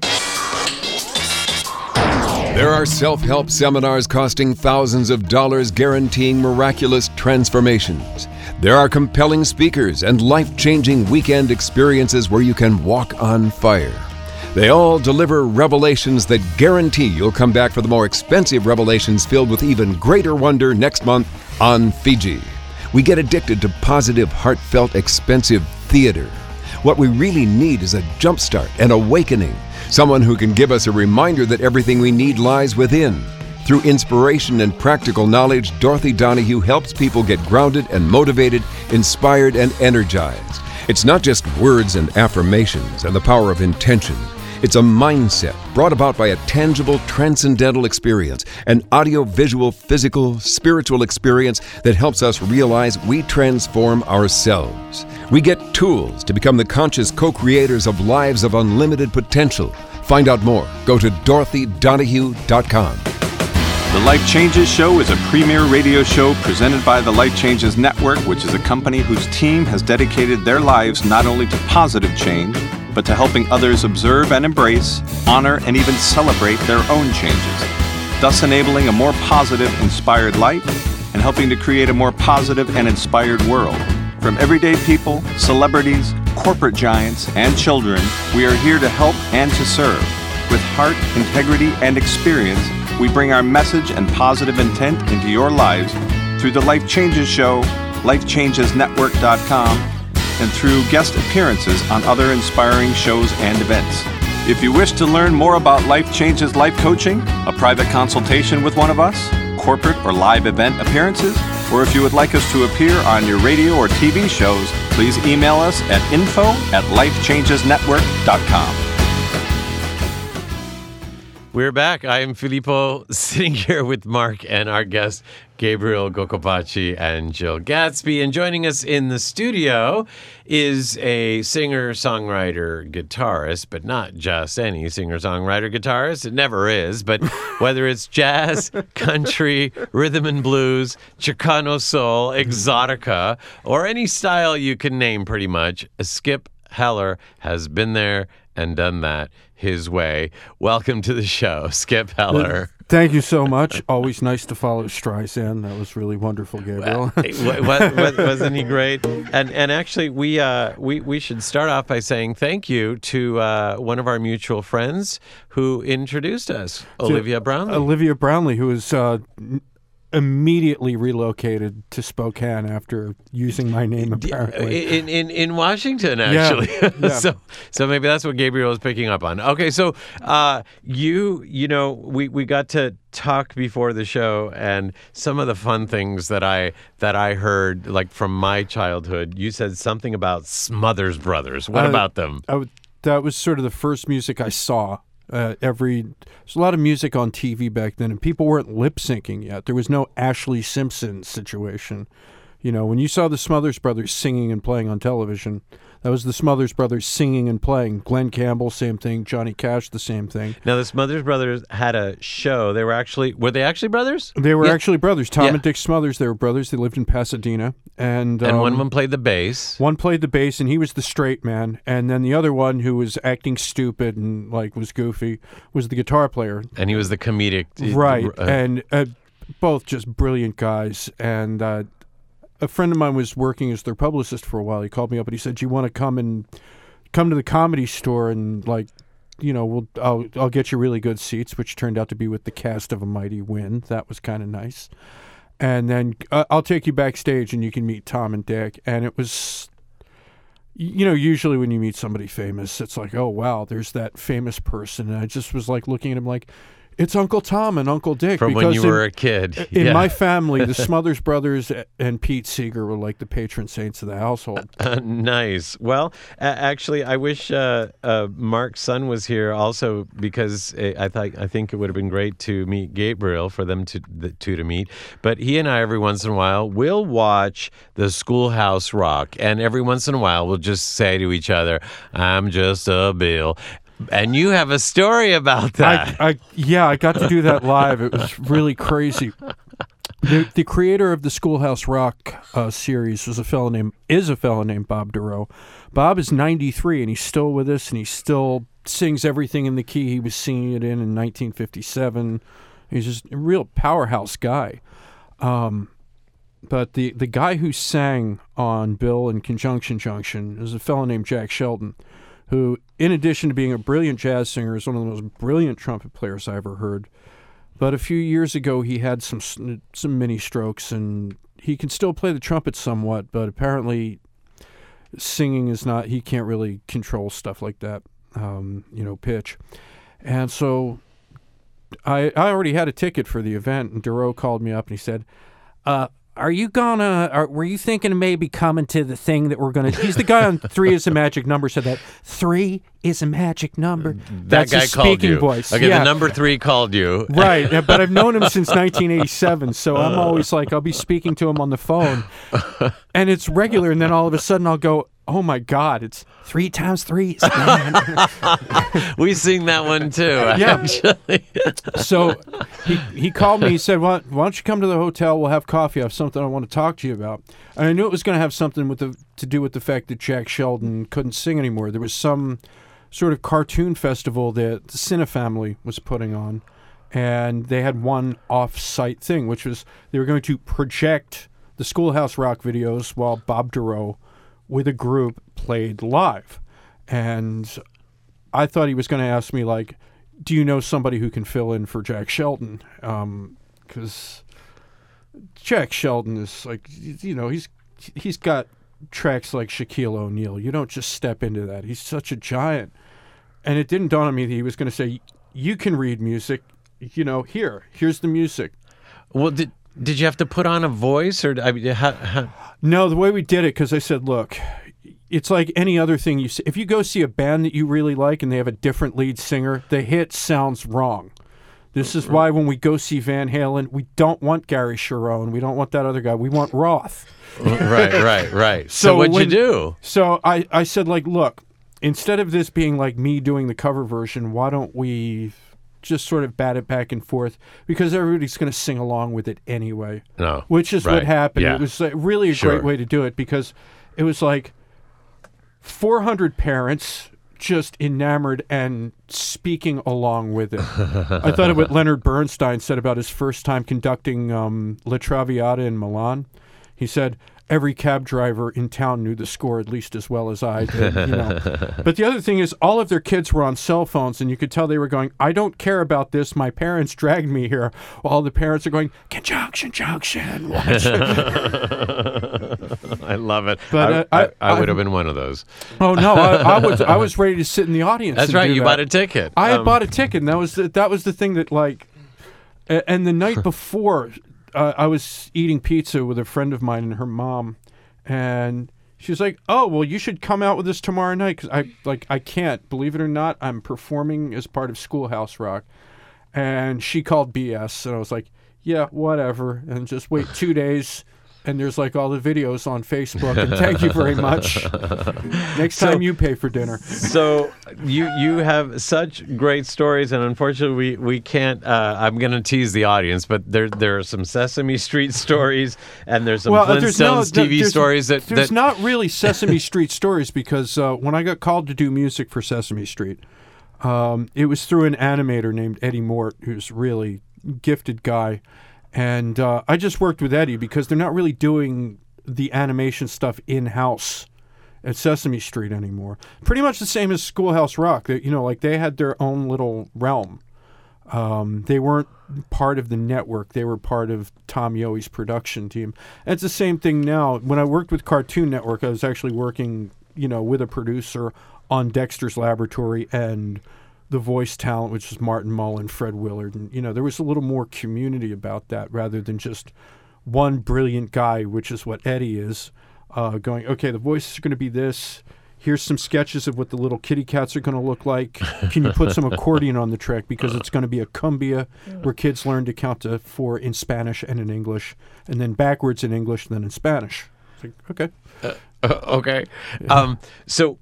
There are self-help seminars costing thousands of dollars guaranteeing miraculous transformations. There are compelling speakers and life-changing weekend experiences where you can walk on fire. They all deliver revelations that guarantee you'll come back for the more expensive revelations filled with even greater wonder next month on Fiji. We get addicted to positive, heartfelt, expensive theater. What we really need is a jumpstart, an awakening. Someone who can give us a reminder that everything we need lies within. Through inspiration and practical knowledge, Dorothy Donahue helps people get grounded and motivated, inspired and energized. It's not just words and affirmations and the power of intention. It's a mindset brought about by a tangible, transcendental experience, an audio-visual, physical, spiritual experience that helps us realize we transform ourselves. We get tools to become the conscious co-creators of lives of unlimited potential. Find out more. Go to DorothyDonahue.com. The Life Changes Show is a premier radio show presented by the Life Changes Network, which is a company whose team has dedicated their lives not only to positive change, but to helping others observe and embrace, honor, and even celebrate their own changes, thus enabling a more positive, inspired life and helping to create a more positive and inspired world. From everyday people, celebrities, corporate giants, and children, we are here to help and to serve. With heart, integrity, and experience, we bring our message and positive intent into your lives through the Life Changes Show, LifeChangesNetwork.com, and through guest appearances on other inspiring shows and events. If you wish to learn more about Life Changes Life Coaching, a private consultation with one of us, corporate or live event appearances, or if you would like us to appear on your radio or TV shows, please email us at info@lifechangesnetwork.com. We're back. I am Filippo, sitting here with Mark and our guest, Gabriel Gokopachi and Jill Gatsby. And joining us in the studio is a singer-songwriter guitarist, but not just any singer-songwriter guitarist. It never is. But whether it's jazz, country, rhythm and blues, Chicano soul, exotica, or any style you can name pretty much, Skip Heller has been there and done that his way. Welcome to the show, Skip Heller. Thank you so much. Always nice to follow Streisand. That was really wonderful, Gabriel. Wasn't he great? And actually, we should start off by saying thank you to one of our mutual friends who introduced us, Olivia Brownlee. Olivia Brownlee, who was immediately relocated to Spokane after using my name, apparently. In Washington, actually. Yeah. So maybe that's what Gabriel was picking up on. Okay, so you know, we got to talk before the show, and some of the fun things that I heard, like from my childhood, you said something about Smothers Brothers. What about them? That was sort of the first music I saw. There's a lot of music on TV back then, and people weren't lip syncing yet. There was no Ashley Simpson situation. You know, when you saw the Smothers Brothers singing and playing on television, that was the Smothers Brothers singing and playing. Glenn Campbell, same thing. Johnny Cash, the same thing. Now, the Smothers Brothers had a show. Were they actually brothers? They were actually brothers. Tom and Dick Smothers, they were brothers. They lived in Pasadena. And one of them played the bass. One played the bass, and he was the straight man. And then the other one, who was acting stupid and was goofy, was the guitar player. And he was the comedic. Right. And both just brilliant guys. And a friend of mine was working as their publicist for a while. He called me up and he said, "Do you want to come to the Comedy Store and I'll get you really good seats," which turned out to be with the cast of A Mighty Wind. That was kind of nice. And then I'll take you backstage and you can meet Tom and Dick. And it was, usually when you meet somebody famous, it's like, oh wow, there's that famous person. And I just was like looking at him like, it's Uncle Tom and Uncle Dick. From when you were a kid. In my family, the Smothers Brothers and Pete Seeger were like the patron saints of the household. Nice. Well, actually, I wish Mark's son was here also, because I think it would have been great to meet Gabriel, for them to meet. But he and I, every once in a while, will watch the Schoolhouse Rock, and every once in a while, we'll just say to each other, "I'm just a Bill." And you have a story about that. I got to do that live. It was really crazy. The creator of the Schoolhouse Rock series is a fellow named Bob Dorough. Bob is 93 and he's still with us, and he still sings everything in the key he was singing it in 1957. He's just a real powerhouse guy. But the guy who sang on Bill and Conjunction Junction is a fellow named Jack Sheldon, who, in addition to being a brilliant jazz singer, is one of the most brilliant trumpet players I ever heard. But a few years ago, he had some mini strokes, and he can still play the trumpet somewhat, but apparently singing is not, he can't really control stuff like that, pitch. And so I already had a ticket for the event, and Dorough called me up and he said, were you thinking of maybe coming to the thing that we're going to... He's the guy on 3 is a Magic Number, said that 3 is a magic number. That guy called you. Voice. Okay, yeah. The number 3 called you. Right, but I've known him since 1987, so I'm always like, I'll be speaking to him on the phone, and it's regular, and then all of a sudden I'll go, oh my God, it's 3 times 3. We sing that one too, actually. So he called me, he said, why don't you come to the hotel, we'll have coffee, I have something I want to talk to you about. And I knew it was going to have something to do with the fact that Jack Sheldon couldn't sing anymore. There was some sort of cartoon festival that the Cine Family was putting on, and they had one off-site thing, which was they were going to project the Schoolhouse Rock videos while Bob Dorough with a group played live. And I thought he was going to ask me, like, do you know somebody who can fill in for Jack Sheldon? Because Jack Sheldon is like, he's got tracks like Shaquille O'Neal. You don't just step into that. He's such a giant. And it didn't dawn on me that he was going to say, you can read music, here's the music. Well, did you have to put on a voice, or how? No, the way we did it, because I said, look, it's like any other thing you see. If you go see a band that you really like and they have a different lead singer, the hit sounds wrong. This is why when we go see Van Halen, we don't want Gary Cherone. We don't want that other guy. We want Roth. Right. So what'd you do? So I said, like, look, instead of this being like me doing the cover version, why don't we just sort of bat it back and forth? Because everybody's going to sing along with it anyway. No. Which is what happened. Yeah. It was really a great way to do it, because it was like 400 parents just enamored and speaking along with it. I thought of what Leonard Bernstein said about his first time conducting La Traviata in Milan. He said, every cab driver in town knew the score at least as well as I did. But the other thing is, all of their kids were on cell phones, and you could tell they were going, I don't care about this. My parents dragged me here. All the parents are going, Conjunction. I love it. But I would have been one of those. Oh no, I was ready to sit in the audience. That's and right. do You that. bought a ticket. I had bought a ticket, and that was the thing that, like, and the night before, I was eating pizza with a friend of mine and her mom, and she was like, "Oh, well, you should come out with us tomorrow night," because I can't, believe it or not, I'm performing as part of Schoolhouse Rock, and she called BS, and I was like, "Yeah, whatever," and just wait 2 days. And there's like all the videos on Facebook, and thank you very much. Next time you pay for dinner. So you have such great stories, and unfortunately we can't. I'm going to tease the audience, but there are some Sesame Street stories, and there's some Flintstones TV stories there's not really Sesame Street stories, because when I got called to do music for Sesame Street, it was through an animator named Eddie Mort, who's a really gifted guy. And I just worked with Eddie because they're not really doing the animation stuff in-house at Sesame Street anymore. Pretty much the same as Schoolhouse Rock. They had their own little realm. They weren't part of the network. They were part of Tom Yohe's production team. And it's the same thing now. When I worked with Cartoon Network, I was actually working, with a producer on Dexter's Laboratory and the voice talent, which is Martin Mull, Fred Willard. And, there was a little more community about that rather than just one brilliant guy, which is what Eddie is, going, okay, the voice is going to be this. Here's some sketches of what the little kitty cats are going to look like. Can you put some accordion on the track? Because it's going to be a cumbia where kids learn to count to 4 in Spanish and in English, and then backwards in English, and then in Spanish. It's like, okay. Okay. So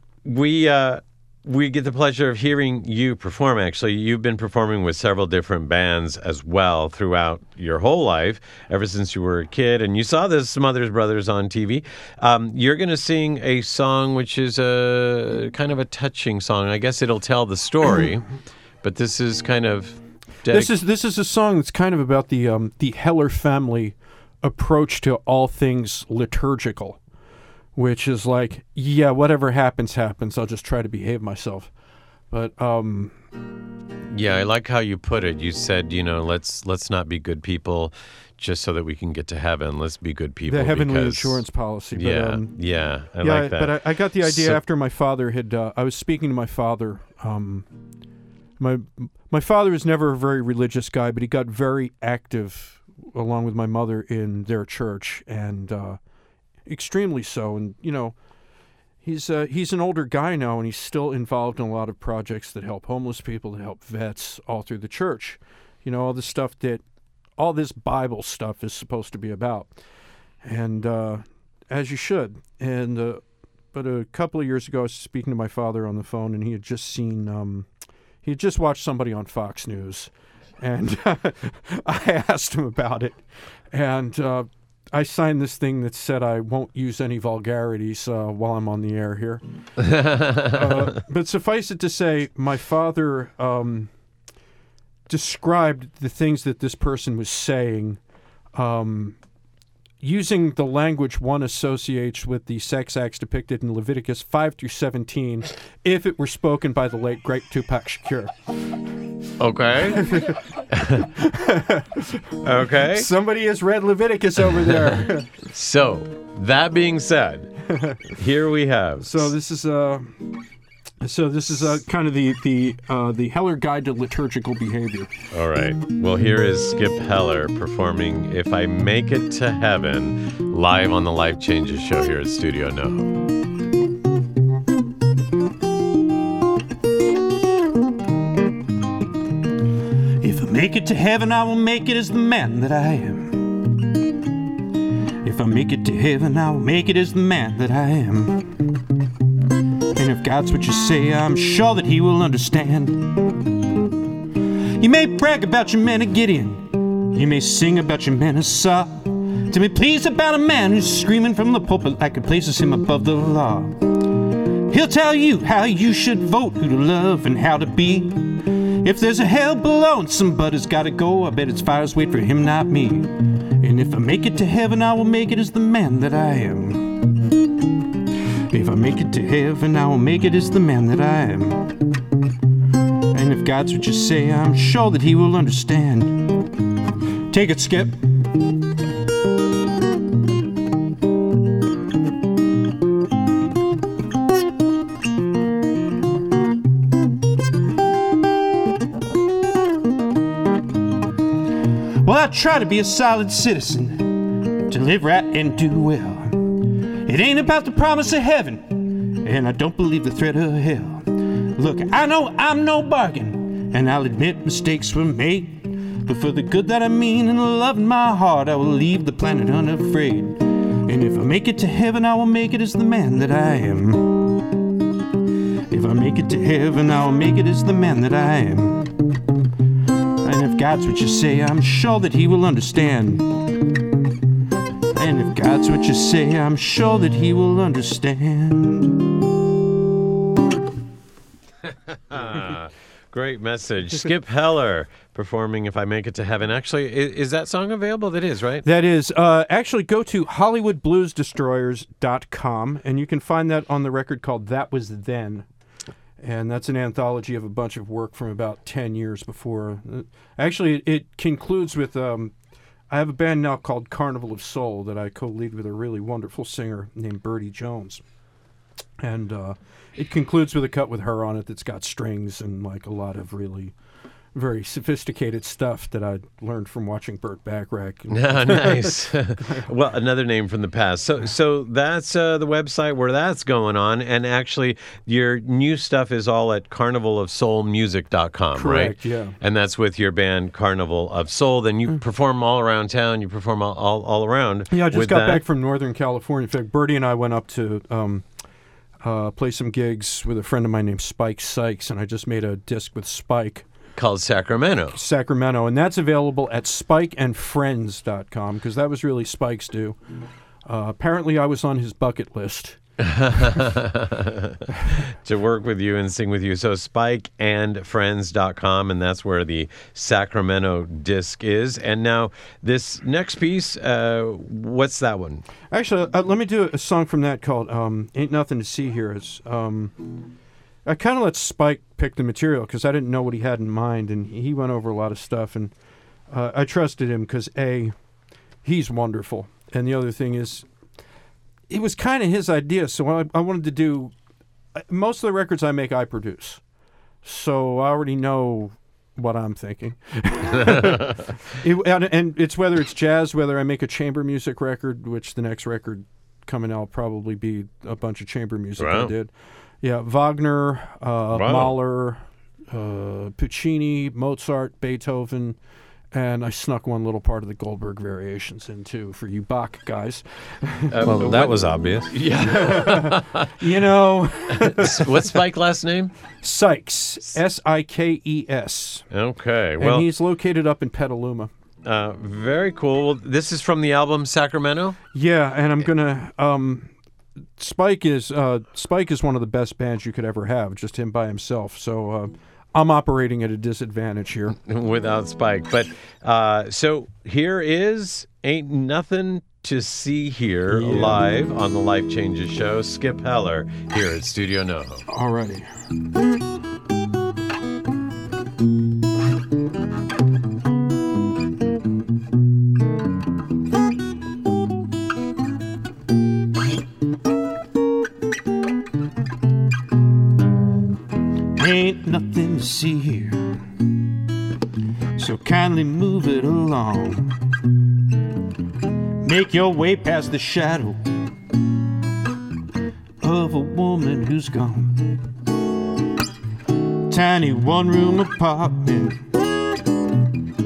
we get the pleasure of hearing you perform, actually. You've been performing with several different bands as well throughout your whole life, ever since you were a kid. And you saw the Smothers Brothers on TV. You're going to sing a song which is a kind of a touching song. I guess it'll tell the story, but this is kind of... This is a song that's kind of about the Heller family approach to all things liturgical. Which is like, yeah, whatever happens, happens. I'll just try to behave myself. But yeah, I like how you put it. You said, let's not be good people just so that we can get to heaven. Let's be good people. The heavenly insurance policy. But, I like that. But I got the idea after my father had. I was speaking to my father. My father was never a very religious guy, but he got very active along with my mother in their church, and extremely so. And he's an older guy now, and he's still involved in a lot of projects that help homeless people, that help vets, all through the church. All the stuff that all this Bible stuff is supposed to be about, and as you should. And but a couple of years ago, I was speaking to my father on the phone, and he had just seen he had just watched somebody on Fox News, and I asked him about it, and I signed this thing that said I won't use any vulgarities while I'm on the air here. But suffice it to say, my father described the things that this person was saying using the language one associates with the sex acts depicted in Leviticus 5 through 17 if it were spoken by the late, great Tupac Shakur. Okay. Okay. Somebody has read Leviticus over there. So, that being said, here we have. So this is kind of the Heller Guide to Liturgical Behavior. All right. Well, here is Skip Heller performing "If I Make It to Heaven" live on the Life Changes show here at Studio NoHo. make it to heaven, I will make it as the man that I am. If I make it to heaven, I will make it as the man that I am. And if God's what you say, I'm sure that he will understand. You may brag about your men of Gideon, you may sing about your men of Saul. Tell me please about a man who's screaming from the pulpit like it places him above the law. He'll tell you how you should vote, who to love and how to be. If there's a hell below and somebody's gotta go, I bet it's fires wait for him, not me. And if I make it to heaven, I will make it as the man that I am. If I make it to heaven, I will make it as the man that I am. And if God's what you say, I'm sure that he will understand. Take it, Skip. Well, I try to be a solid citizen, to live right and do well. It ain't about the promise of heaven, and I don't believe the threat of hell. Look, I know I'm no bargain, and I'll admit mistakes were made. But for the good that I mean and the love in my heart, I will leave the planet unafraid. And if I make it to heaven, I will make it as the man that I am. If I make it to heaven, I will make it as the man that I am. And if God's what you say, I'm sure that he will understand. And if God's what you say, I'm sure that he will understand. Great message. Skip Heller performing If I Make It to Heaven. Actually, is that song available? That is, right? That is. Actually, go to HollywoodBluesDestroyers.com, and you can find that on the record called That Was Then. And that's an anthology of a bunch of work from about 10 years before. Actually, it concludes with, I have a band now called Carnival of Soul that I co-lead with a really wonderful singer named Bertie Jones. And it concludes with a cut with her on it that's got strings and like a lot of really very sophisticated stuff that I learned from watching Burt Bacharach. Nice. Well, another name from the past. So that's the website where that's going on. And actually, your new stuff is all at carnivalofsoulmusic.com, right? Correct, yeah. And that's with your band Carnival of Soul. Then you perform all around town. You perform all around. Yeah, I just got back from Northern California. In fact, Bertie and I went up to play some gigs with a friend of mine named Spike Sykes, and I just made a disc with Spike. Called Sacramento. And that's available at spikeandfriends.com because that was really Spike's due. Apparently, I was on his bucket list. To work with you and sing with you. So spikeandfriends.com, and that's where the Sacramento disc is. And now this next piece, what's that one? Actually, let me do a song from that called Ain't Nothing to See Here. It's I kind of let Spike pick the material because I didn't know what he had in mind, and he went over a lot of stuff, and I trusted him because, A, he's wonderful, and the other thing is, it was kind of his idea, so I wanted to do, most of the records I make, I produce, so I already know what I'm thinking. And it's whether it's jazz, whether I make a chamber music record, which the next record coming out will probably be a bunch of chamber music I did. Yeah, Wagner, Mahler, Puccini, Mozart, Beethoven, and I snuck one little part of the Goldberg variations in, too, for you Bach guys. Well, that was obvious. Yeah. You know. What's Spike's last name? Sykes, S-I-K-E-S. Okay. Well, and he's located up in Petaluma. Very cool. Well, this is from the album Sacramento? Yeah, and I'm going to... Spike is one of the best bands you could ever have, just him by himself. So I'm operating at a disadvantage here. Without Spike. But so here is Ain't Nothing to See Here live on the Life Changes show. Skip Heller here at Studio NoHo. Alrighty. Ain't nothing to see here, so kindly move it along. Make your way past the shadow of a woman who's gone. Tiny one-room apartment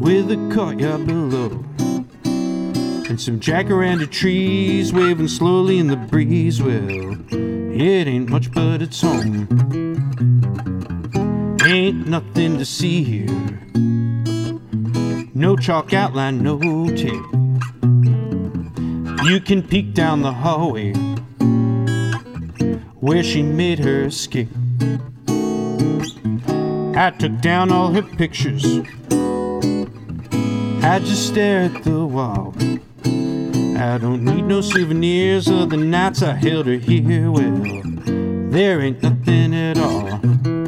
with a courtyard below. And some jacaranda trees waving slowly in the breeze. Well, it ain't much, but it's home. Ain't nothing to see here. No chalk outline, no tape. You can peek down the hallway where she made her escape. I took down all her pictures. I just stare at the wall. I don't need no souvenirs of the nights I held her here. Well, there ain't nothing at all.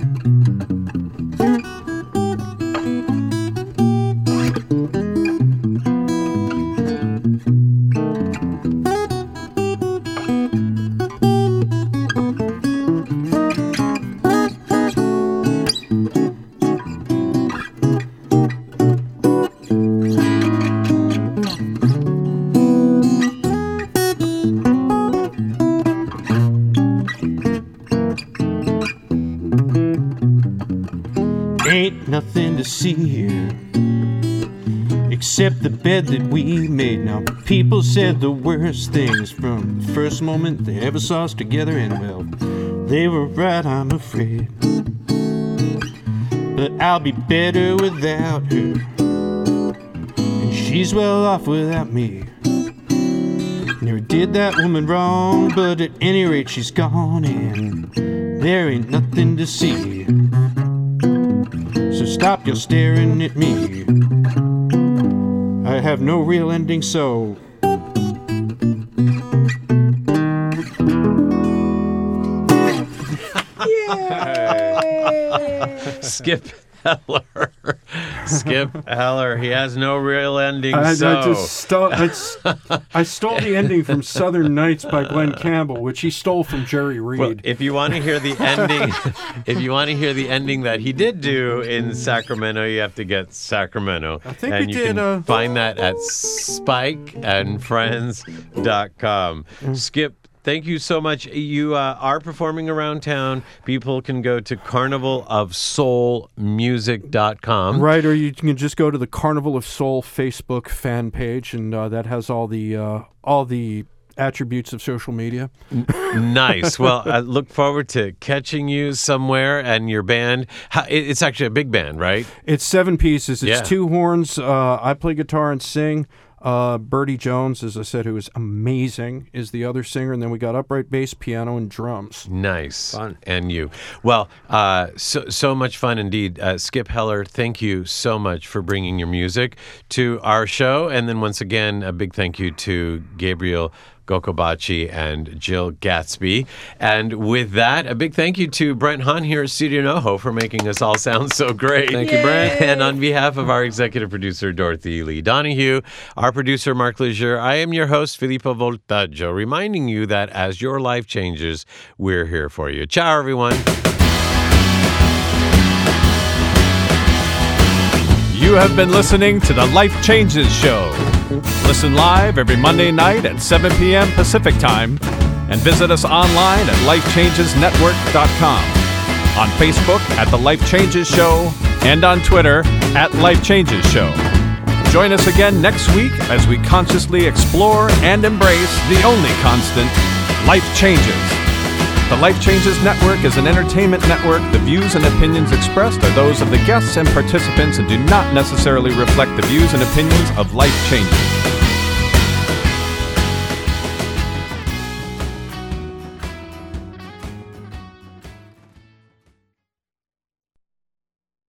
Ain't nothing to see here except the bed that we made. Now, people said the worst things from the first moment they ever saw us together, and well, they were right, I'm afraid. But I'll be better without her, and she's well off without me. Never did that woman wrong, but at any rate she's gone, and there ain't nothing to see. So stop your staring at me. I have no real ending, so Skip Heller. Skip Heller. He has no real ending. I stole the ending from Southern Nights by Glenn Campbell, which he stole from Jerry Reed. Well, if you want to hear the ending, that he did do in Sacramento, you have to get Sacramento. I think and we you did. can find that at spikeandfriends.com. Skip, thank you so much. You are performing around town. People can go to carnivalofsoulmusic.com. Right, or you can just go to the Carnival of Soul Facebook fan page, and that has all the attributes of social media. Nice. Well, I look forward to catching you somewhere and your band. It's actually a big band, right? It's 7 pieces. It's Yeah. 2 horns. I play guitar and sing. Bertie Jones, as I said, who is amazing, is the other singer. And then we got upright bass, piano, and drums. Nice. Fun. And you. Well, so much fun indeed. Skip Heller, thank you so much for bringing your music to our show. And then once again, a big thank you to Gabriel Gokobachi and Jill Gatsby. And with that, a big thank you to Brent Hahn here at Studio NoHo for making us all sound so great. Thank you, Brent. And on behalf of our executive producer, Dorothy Lee Donahue, our producer, Mark Lejeune, I am your host, Filippo Voltaggio, reminding you that as your life changes, we're here for you. Ciao, everyone. You have been listening to the Life Changes Show. Listen live every Monday night at 7 p.m. Pacific Time and visit us online at lifechangesnetwork.com, on Facebook at The Life Changes Show, and on Twitter at Life Changes Show. Join us again next week as we consciously explore and embrace the only constant, life changes. The Life Changes Network is an entertainment network. The views and opinions expressed are those of the guests and participants and do not necessarily reflect the views and opinions of Life Changes.